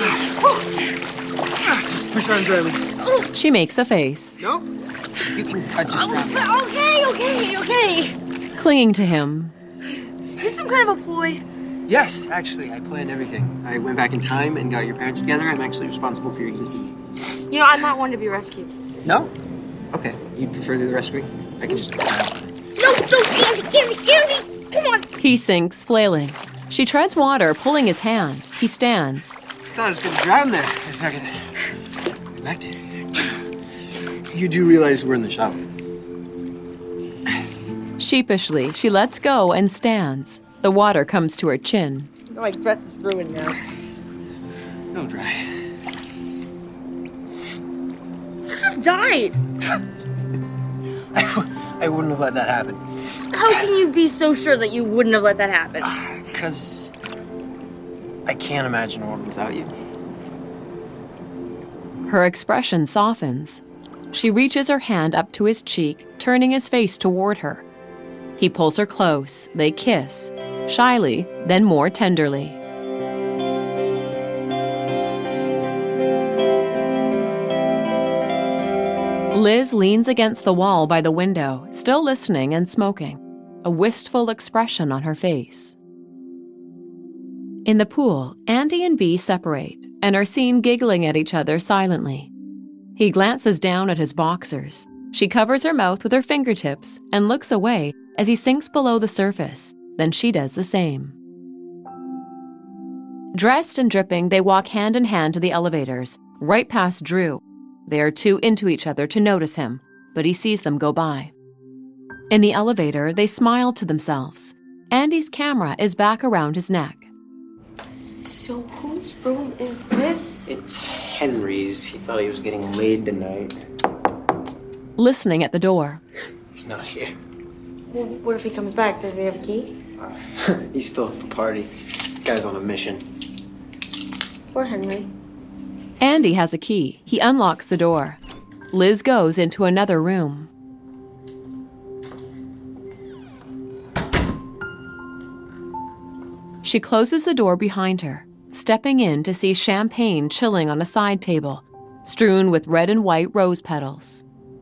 Push her and me. She makes a face, Nope. You can just grab me. Okay. clinging to him. Is this some kind of a ploy? Yes, actually, I planned everything. I went back in time and got your parents together. I'm actually responsible for your existence. You know, I'm not one to be rescued. No? Okay. You'd prefer the rescue? I can just get out. No, Andy, come on. He sinks, flailing. She treads water, pulling his hand. He stands. I thought I was going to drown there. I was not going to... Back to you do realize we're in the shower. Sheepishly, she lets go and stands. The water comes to her chin. My dress is ruined now. No dry. You just died. I wouldn't have let that happen. How can you be so sure that you wouldn't have let that happen? Because I can't imagine a world without you. Her expression softens. She reaches her hand up to his cheek, turning his face toward her. He pulls her close. They kiss, shyly, then more tenderly. Liz leans against the wall by the window, still listening and smoking, a wistful expression on her face. In the pool, Andy and Bea separate and are seen giggling at each other silently. He glances down at his boxers. She covers her mouth with her fingertips and looks away as he sinks below the surface. Then she does the same. Dressed and dripping, they walk hand in hand to the elevators, right past Drew. They are too into each other to notice him, but he sees them go by. In the elevator, they smile to themselves. Andy's camera is back around his neck. So whose room is this? It's Henry's. He thought he was getting laid tonight. Listening at the door. He's not here. Well, what if he comes back? Does he have a key? He's still at the party. Guy's on a mission. Poor Henry. Andy has a key. He unlocks the door. Liz goes into another room. She closes the door behind her, stepping in to see champagne chilling on a side table, strewn with red and white rose petals.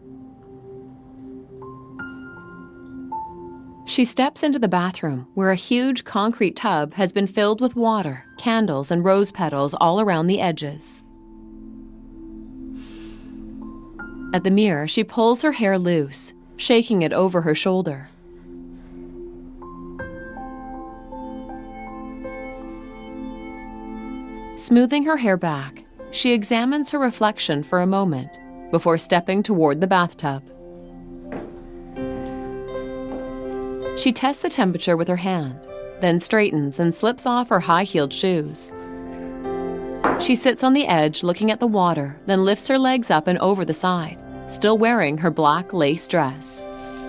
She steps into the bathroom, where a huge concrete tub has been filled with water, candles, and rose petals all around the edges. At the mirror, she pulls her hair loose, shaking it over her shoulder. Smoothing her hair back, she examines her reflection for a moment before stepping toward the bathtub. She tests the temperature with her hand, then straightens and slips off her high-heeled shoes. She sits on the edge looking at the water, then lifts her legs up and over the side, still wearing her black lace dress.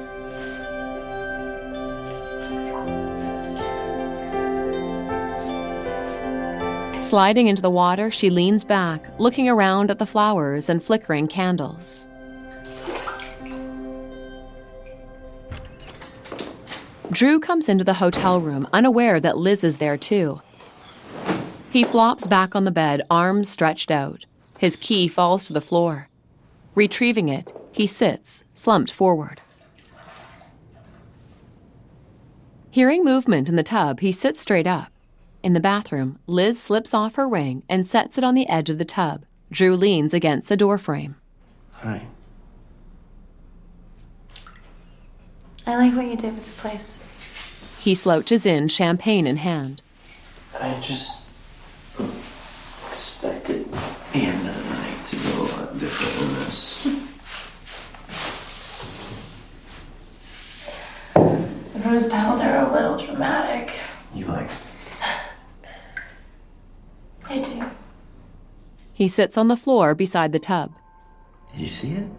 Sliding into the water, she leans back, looking around at the flowers and flickering candles. Drew comes into the hotel room, unaware that Liz is there too. He flops back on the bed, arms stretched out. His key falls to the floor. Retrieving it, he sits, slumped forward. Hearing movement in the tub, he sits straight up. In the bathroom, Liz slips off her ring and sets it on the edge of the tub. Drew leans against the doorframe. Hi. I like what you did with the place. He slouches in, champagne in hand. I just expected the end of the night to go a lot different than this. The rose petals are a little dramatic. You like it? I do. He sits on the floor beside the tub. Did you see it?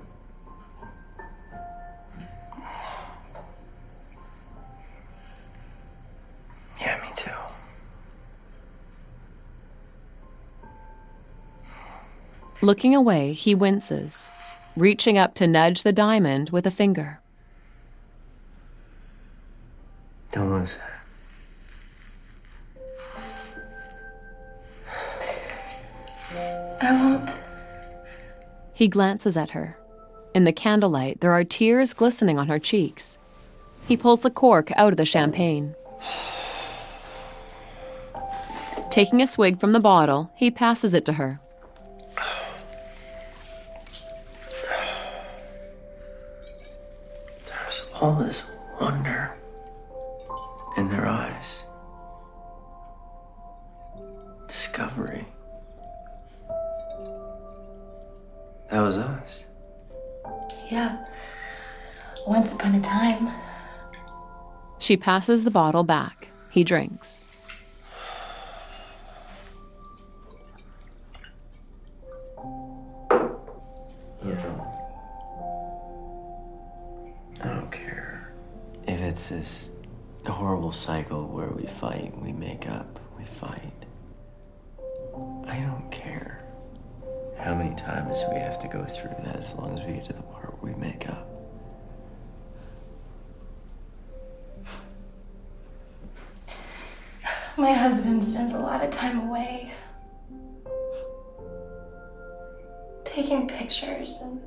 Yeah, me too. Looking away, he winces, reaching up to nudge the diamond with a finger. Don't lose that. I won't. He glances at her. In the candlelight, there are tears glistening on her cheeks. He pulls the cork out of the champagne. Taking a swig from the bottle, he passes it to her. There's all this wonder in their eyes. Discovery. That was us. Yeah. Once upon a time. She passes the bottle back. He drinks. You know, I don't care if it's this horrible cycle where we fight, we make up, we fight. I don't care how many times we have to go through that as long as we get to the part where we make up. My husband spends a lot of time away. Taking pictures and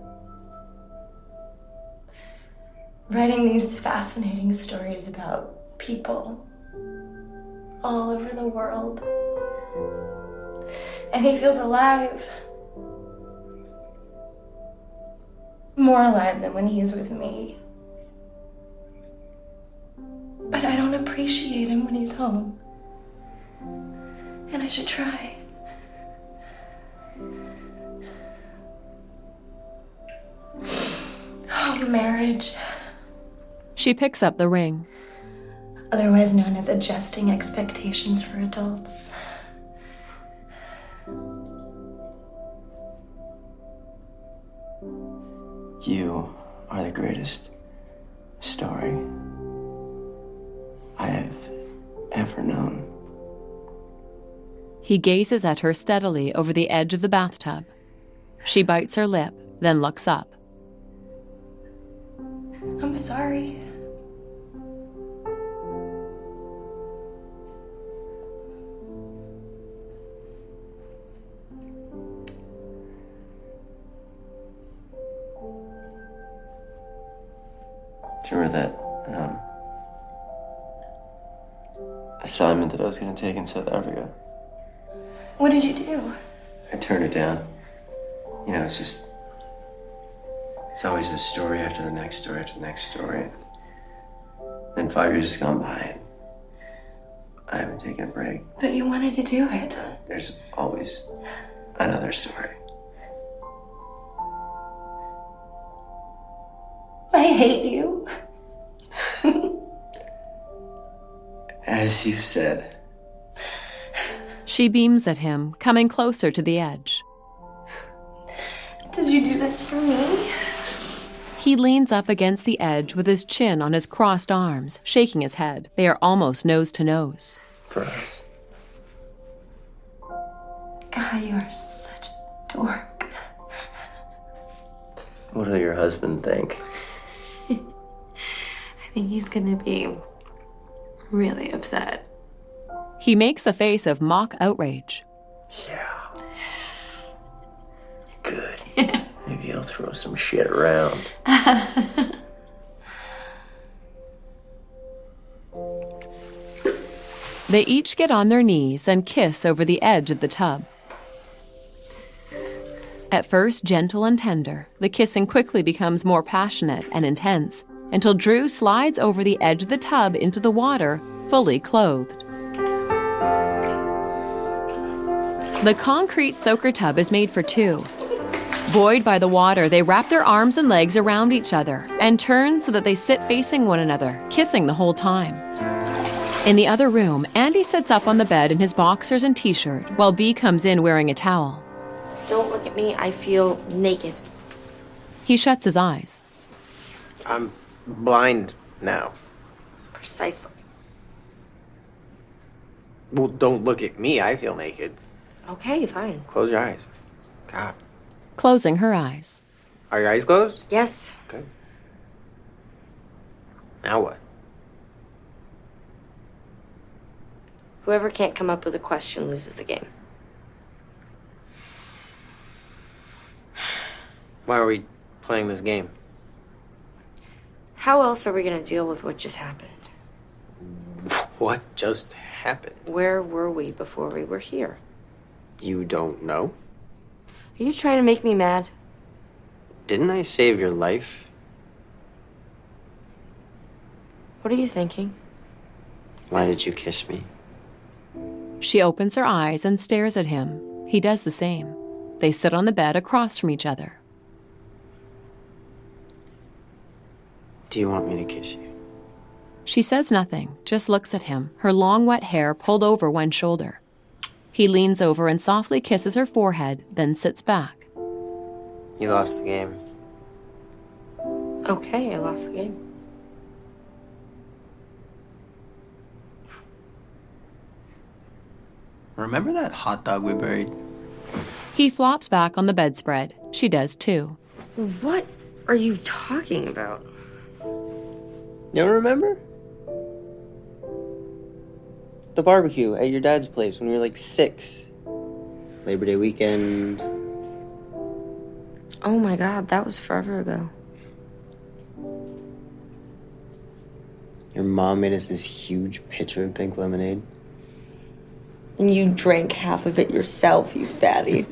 writing these fascinating stories about people all over the world. And he feels alive. More alive than when he's with me. But I don't appreciate him when he's home. And I should try. Oh, marriage. She picks up the ring. Otherwise known as adjusting expectations for adults. You are the greatest story I have ever known. He gazes at her steadily over the edge of the bathtub. She bites her lip, then looks up. I'm sorry. Do you remember that assignment that I was going to take in South Africa? What did you do? I turned it down. You know, it's always this story after the next story after the next story. Then 5 years has gone by and I haven't taken a break. But you wanted to do it. There's always another story. I hate you. As you've said. She beams at him, coming closer to the edge. Did you do this for me? He leans up against the edge with his chin on his crossed arms, shaking his head. They are almost nose to nose. For us. God, you are such a dork. What'll your husband think? I think he's gonna be really upset. He makes a face of mock outrage. Yeah. Good. Maybe I'll throw some shit around. They each get on their knees and kiss over the edge of the tub. At first gentle and tender, the kissing quickly becomes more passionate and intense until Drew slides over the edge of the tub into the water, fully clothed. The concrete soaker tub is made for two. Buoyed by the water, they wrap their arms and legs around each other and turn so that they sit facing one another, kissing the whole time. In the other room, Andy sits up on the bed in his boxers and t-shirt while Bea comes in wearing a towel. Don't look at me. I feel naked. He shuts his eyes. I'm blind now. Precisely. Well, don't look at me. I feel naked. Okay, fine. Close your eyes. God. Closing her eyes. Are your eyes closed? Yes. Good. Now what? Whoever can't come up with a question loses the game. Why are we playing this game? How else are we going to deal with what just happened? What just happened? Where were we before we were here? You don't know? Are you trying to make me mad? Didn't I save your life? What are you thinking? Why did you kiss me? She opens her eyes and stares at him. He does the same. They sit on the bed across from each other. Do you want me to kiss you? She says nothing, just looks at him, her long wet hair pulled over one shoulder. He leans over and softly kisses her forehead, then sits back. You lost the game. Okay, I lost the game. Remember that hot dog we buried? He flops back on the bedspread. She does too. What are you talking about? You don't remember? The barbecue at your dad's place when we were like 6. Labor Day weekend. Oh my God, that was forever ago. Your mom made us this huge pitcher of pink lemonade. And you drank half of it yourself, you fatty.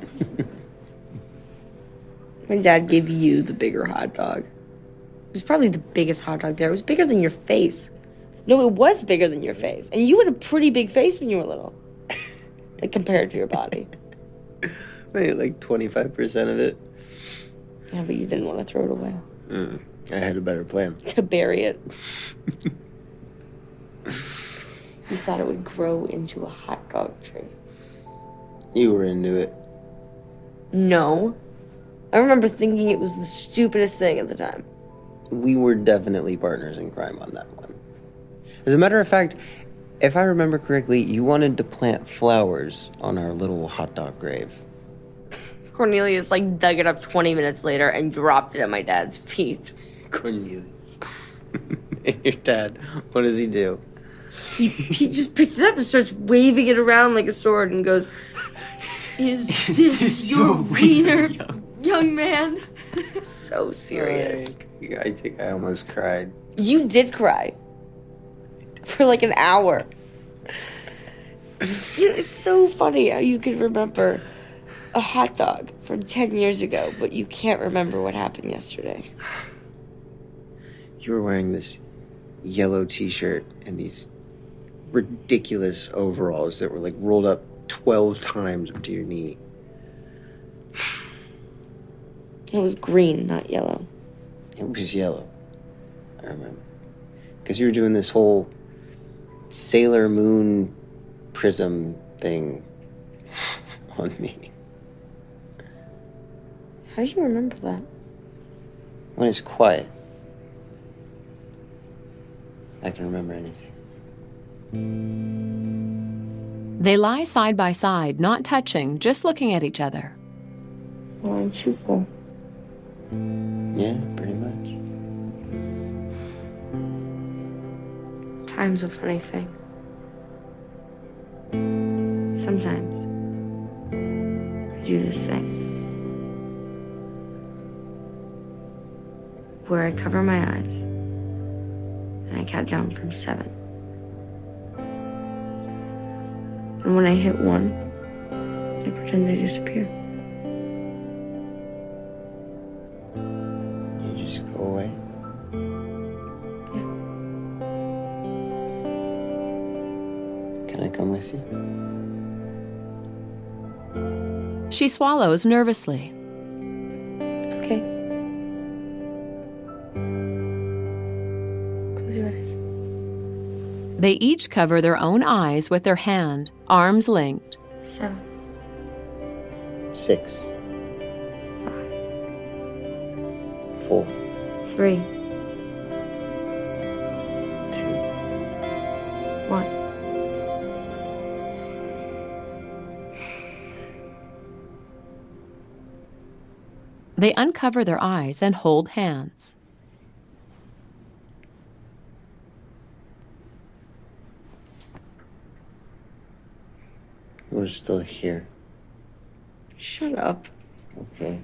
My dad gave you the bigger hot dog. It was probably the biggest hot dog there. It was bigger than your face. No, it was bigger than your face. And you had a pretty big face when you were little. Like, compared to your body. Maybe like 25% of it. Yeah, but you didn't want to throw it away. I had a better plan. To bury it. You thought it would grow into a hot dog tree. You were into it. No. I remember thinking it was the stupidest thing at the time. We were definitely partners in crime on that one. As a matter of fact, if I remember correctly, you wanted to plant flowers on our little hot dog grave. Cornelius, dug it up 20 minutes later and dropped it at my dad's feet. Cornelius. And your dad, what does he do? He just picks it up and starts waving it around like a sword and goes, Is this your wiener, young man? So serious. I think I almost cried. You did cry. For an hour. It's so funny how you can remember a hot dog from 10 years ago, but you can't remember what happened yesterday. You were wearing this yellow t-shirt and these ridiculous overalls that were rolled up 12 times up to your knee. It was green, not yellow. It was yellow. I remember. Because you were doing this whole Sailor Moon prism thing on me. How do you remember that? When it's quiet, I can remember anything. They lie side by side, not touching, just looking at each other. Well, aren't you cool? Yeah, pretty much. Time's a funny thing. Sometimes I do this thing where I cover my eyes and I count down from 7. And when I hit 1, I pretend they disappear. You just go away? Yeah. Can I come with you? She swallows nervously. Okay. Close your eyes. They each cover their own eyes with their hand, arms linked. 7, 6, 5, 4, 3, 2. 1. They uncover their eyes and hold hands. We're still here. Shut up. Okay.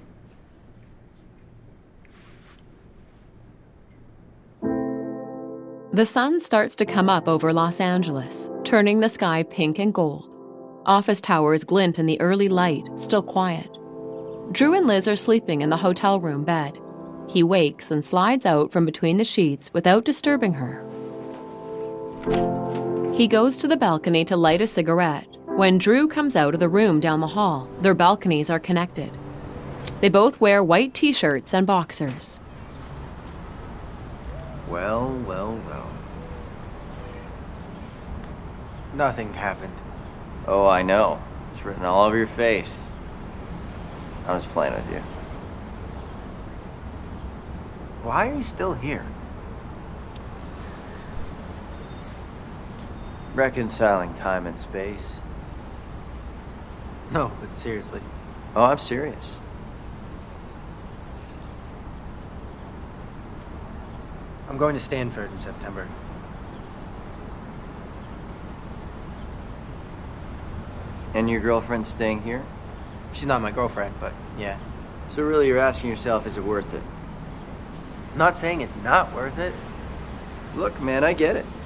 The sun starts to come up over Los Angeles, turning the sky pink and gold. Office towers glint in the early light, still quiet. Drew and Liz are sleeping in the hotel room bed. He wakes and slides out from between the sheets without disturbing her. He goes to the balcony to light a cigarette. When Drew comes out of the room down the hall, their balconies are connected. They both wear white t-shirts and boxers. Well. Nothing happened. Oh, I know. It's written all over your face. I was playing with you. Why are you still here? Reconciling time and space. No, but seriously. Oh, I'm serious. I'm going to Stanford in September. And your girlfriend's staying here? She's not my girlfriend, but yeah. So really you're asking yourself, is it worth it? I'm not saying it's not worth it. Look, man, I get it.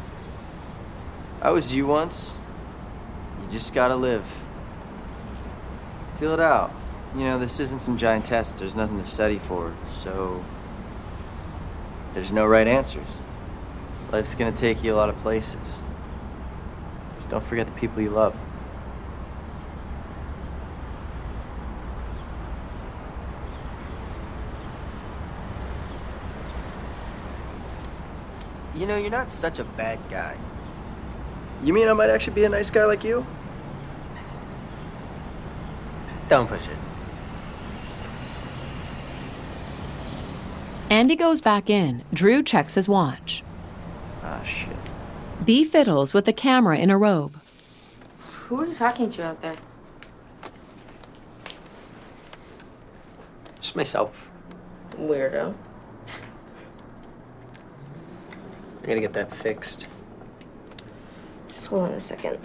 I was you once. You just gotta live. Feel it out. You know, this isn't some giant test. There's nothing to study for, so there's no right answers. Life's gonna take you a lot of places. Just don't forget the people you love. You know, you're not such a bad guy. You mean I might actually be a nice guy like you? Don't push it. Andy goes back in. Drew checks his watch. Ah, shit. Bea fiddles with the camera in a robe. Who are you talking to out there? Just myself. Weirdo. I gotta get that fixed. Just hold on a second.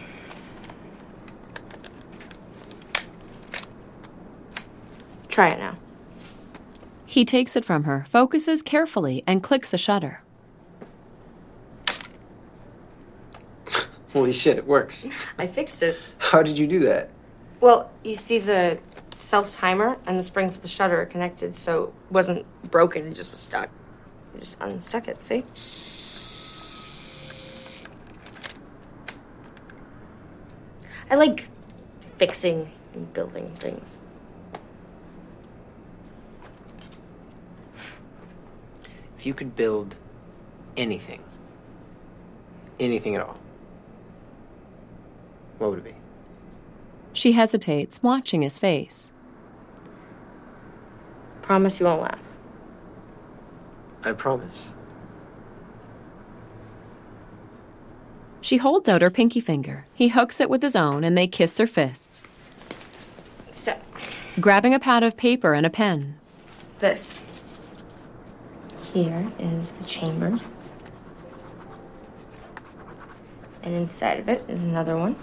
Try it now. He takes it from her, focuses carefully, and clicks the shutter. Holy shit, it works. I fixed it. How did you do that? Well, you see the self-timer and the spring for the shutter are connected, so it wasn't broken, it just was stuck. You just unstuck it, see? I like fixing and building things. If you could build anything at all, what would it be? She hesitates, watching his face. Promise you won't laugh. I promise. She holds out her pinky finger. He hooks it with his own, and they kiss their fists. So, Grabbing a pad of paper and a pen. this. Here is the chamber. And inside of it is another one.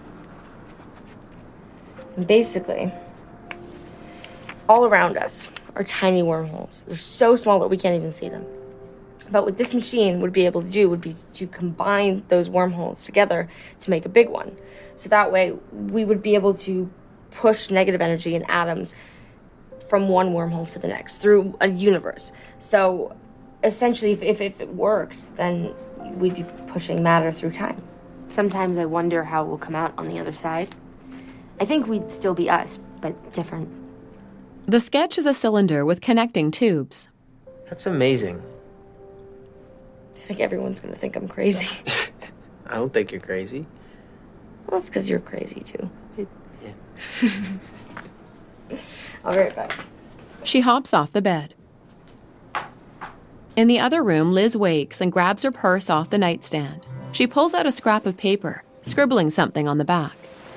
And basically, all around us are tiny wormholes. They're so small that we can't even see them. But what this machine would be able to do would be to combine those wormholes together to make a big one. So that way, we would be able to push negative energy and atoms from one wormhole to the next through a universe. So essentially, if it worked, then we'd be pushing matter through time. Sometimes I wonder how we'll come out on the other side. I think we'd still be us, but different. The sketch is a cylinder with connecting tubes. That's amazing. I think everyone's gonna think I'm crazy. I don't think you're crazy. Well, that's because you're crazy, too. Yeah. I'll be right back. She hops off the bed. In the other room, Liz wakes and grabs her purse off the nightstand. She pulls out a scrap of paper, scribbling something on the back.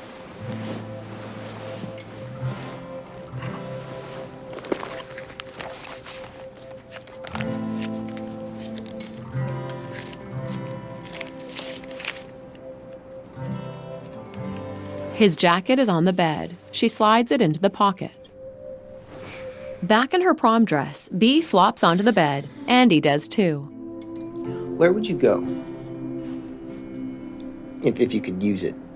His jacket is on the bed. She slides it into the pocket. Back in her prom dress, Bea flops onto the bed. Andy does too. Where would you go? If you could use it.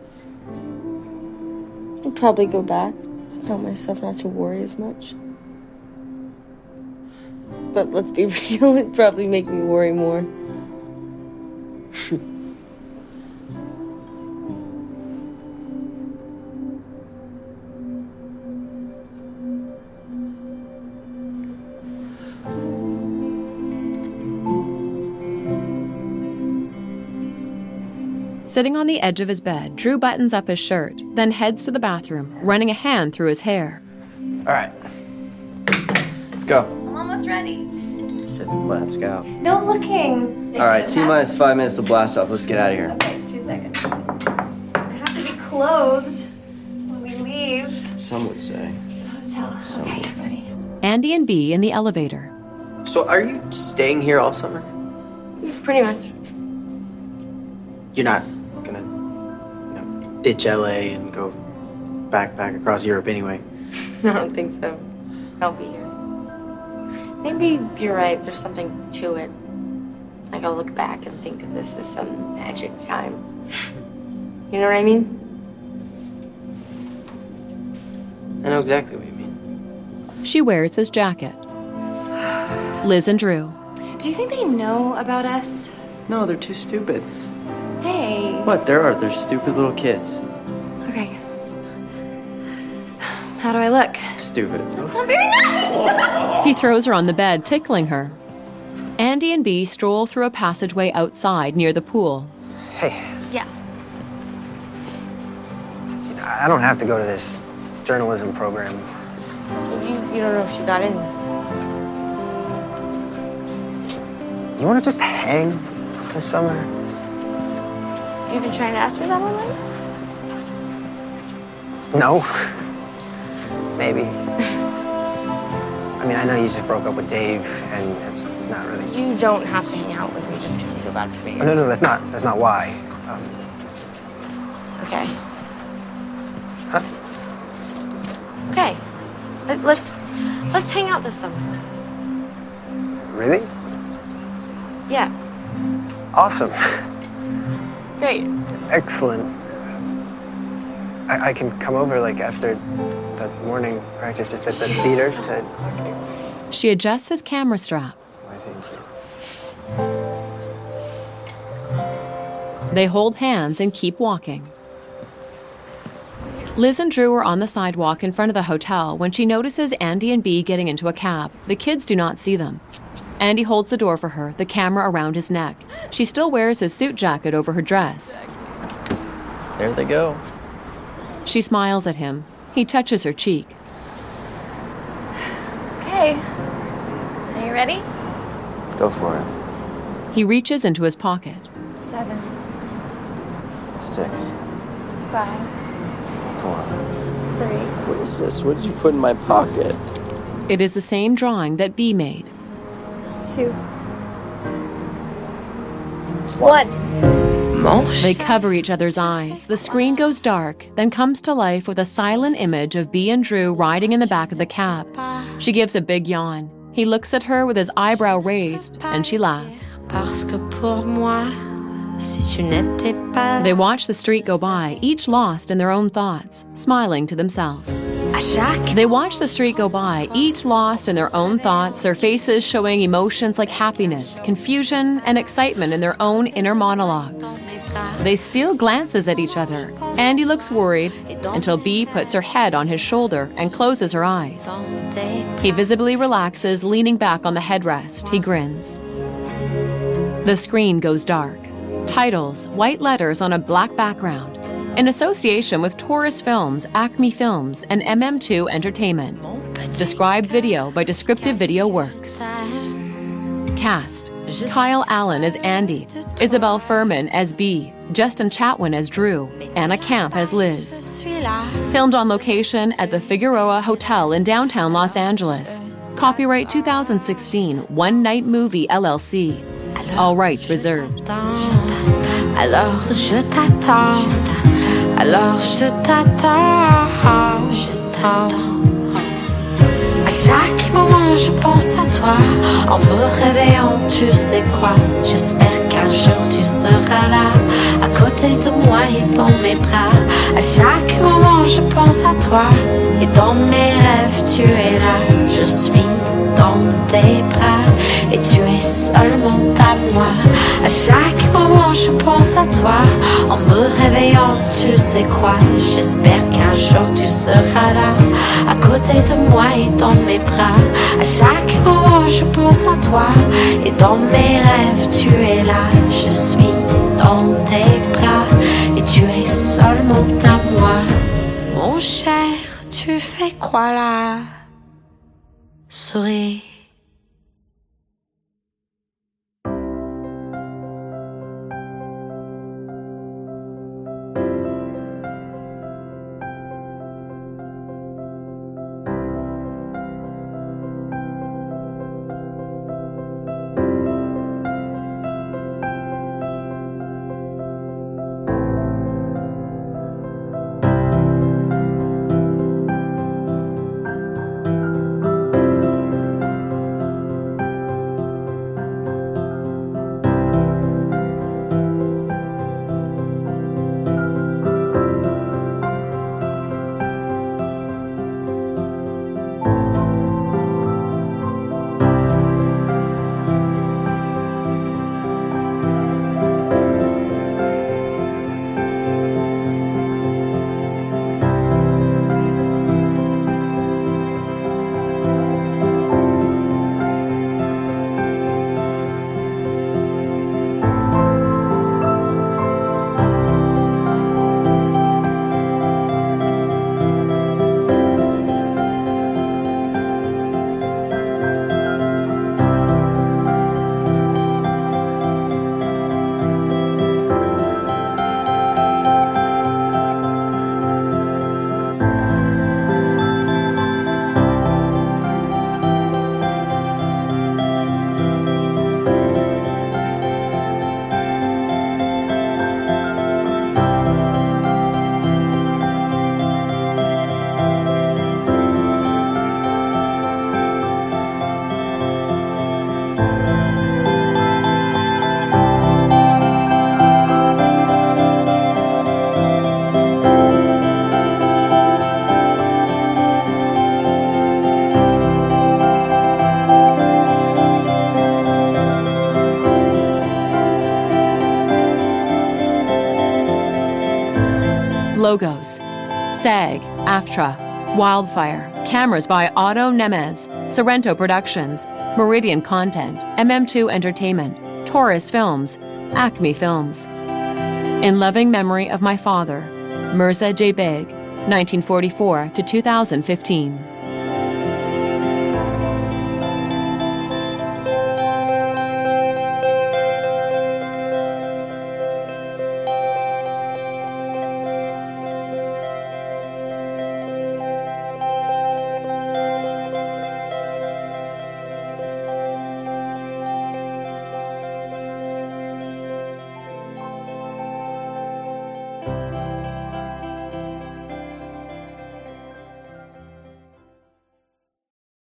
I'll probably go back. Tell myself not to worry as much. But let's be real, it'd probably make me worry more. Sitting on the edge of his bed, Drew buttons up his shirt, then heads to the bathroom, running a hand through his hair. All right. Let's go. I'm almost ready. I said, let's go. No looking. All right, T-minus 5 minutes to blast off. Let's get out of here. Okay, 2 seconds. I have to be clothed when we leave. Some would say. Hotel. Okay, ready. Andy and Bea in the elevator. So are you staying here all summer? Pretty much. You're not gonna ditch LA and go back across Europe anyway? I don't think so. I'll be here. Maybe you're right, there's something to it. Like I'll look back and think that this is some magic time. You know what I mean? I know exactly what you mean. She wears his jacket. Liz and Drew. Do you think they know about us? No, they're too stupid. Hey. What? They're stupid little kids. Okay. How do I look? Stupid. That's not very nice! He throws her on the bed, tickling her. Andy and Bea stroll through a passageway outside near the pool. Hey, Yeah. I don't have to go to this journalism program. You don't know if she got in. You want to just hang this summer? You've been trying to ask me that all night? No. Maybe. I mean, I know you just broke up with Dave, and it's not really... You don't have to hang out with me just because you feel bad for me. Oh, no, that's not why. Okay. Huh? Okay. Let's hang out this summer. Really? Yeah. Awesome. Great. Excellent. I can come over, like, after that morning practice just at the theater to... She adjusts his camera strap. Why, thank you. They hold hands and keep walking. Liz and Drew are on the sidewalk in front of the hotel when she notices Andy and Bea getting into a cab. The kids do not see them. Andy holds the door for her, the camera around his neck. She still wears his suit jacket over her dress. There they go. She smiles at him. He touches her cheek. Okay. Are you ready? Go for it. He reaches into his pocket. 7, 6, 5, 4. 3. What is this? What did you put in my pocket? It is the same drawing that B made. 2. 1. They cover each other's eyes. The screen goes dark, then comes to life with a silent image of B and Drew riding in the back of the cab. She gives a big yawn. He looks at her with his eyebrow raised, and she laughs. They watch the street go by, each lost in their own thoughts, smiling to themselves. They watch the street go by, each lost in their own thoughts, their faces showing emotions like happiness, confusion, and excitement in their own inner monologues. They steal glances at each other. Andy looks worried until B puts her head on his shoulder and closes her eyes. He visibly relaxes, leaning back on the headrest. He grins. The screen goes dark. Titles, white letters on a black background. In association with Taurus Films, Acme Films, and MM2 Entertainment. Described video by Descriptive Video Works. Cast: Kyle Allen as Andy, Isabel Furman as B, Justin Chatwin as Drew, Anna Camp as Liz. Filmed on location at the Figueroa Hotel in downtown Los Angeles. Copyright 2016, One Night Movie LLC. All rights reserved. Alors je t'attends. Alors je t'attends. Je t'attends. À chaque moment je pense à toi. En me réveillant, tu sais quoi? J'espère qu'un jour tu seras là, à côté de moi et dans mes bras. À chaque moment je pense à toi. Et dans mes rêves tu es là. Je suis dans tes bras et tu es seulement à moi. À chaque moment je pense à toi. En me réveillant, tu sais quoi? J'espère qu'un jour tu seras là, à côté de moi et dans mes bras. À chaque moment je pense à toi. Et dans mes rêves tu es là. Je suis dans tes bras et tu es seulement à moi. Mon cher, tu fais quoi là? Souris. Logos: SAG, AFTRA, Wildfire, cameras by Otto Nemes, Sorrento Productions, Meridian Content, MM2 Entertainment, Taurus Films, Acme Films. In loving memory of my father, Mirza J. Beg, 1944 to 2015.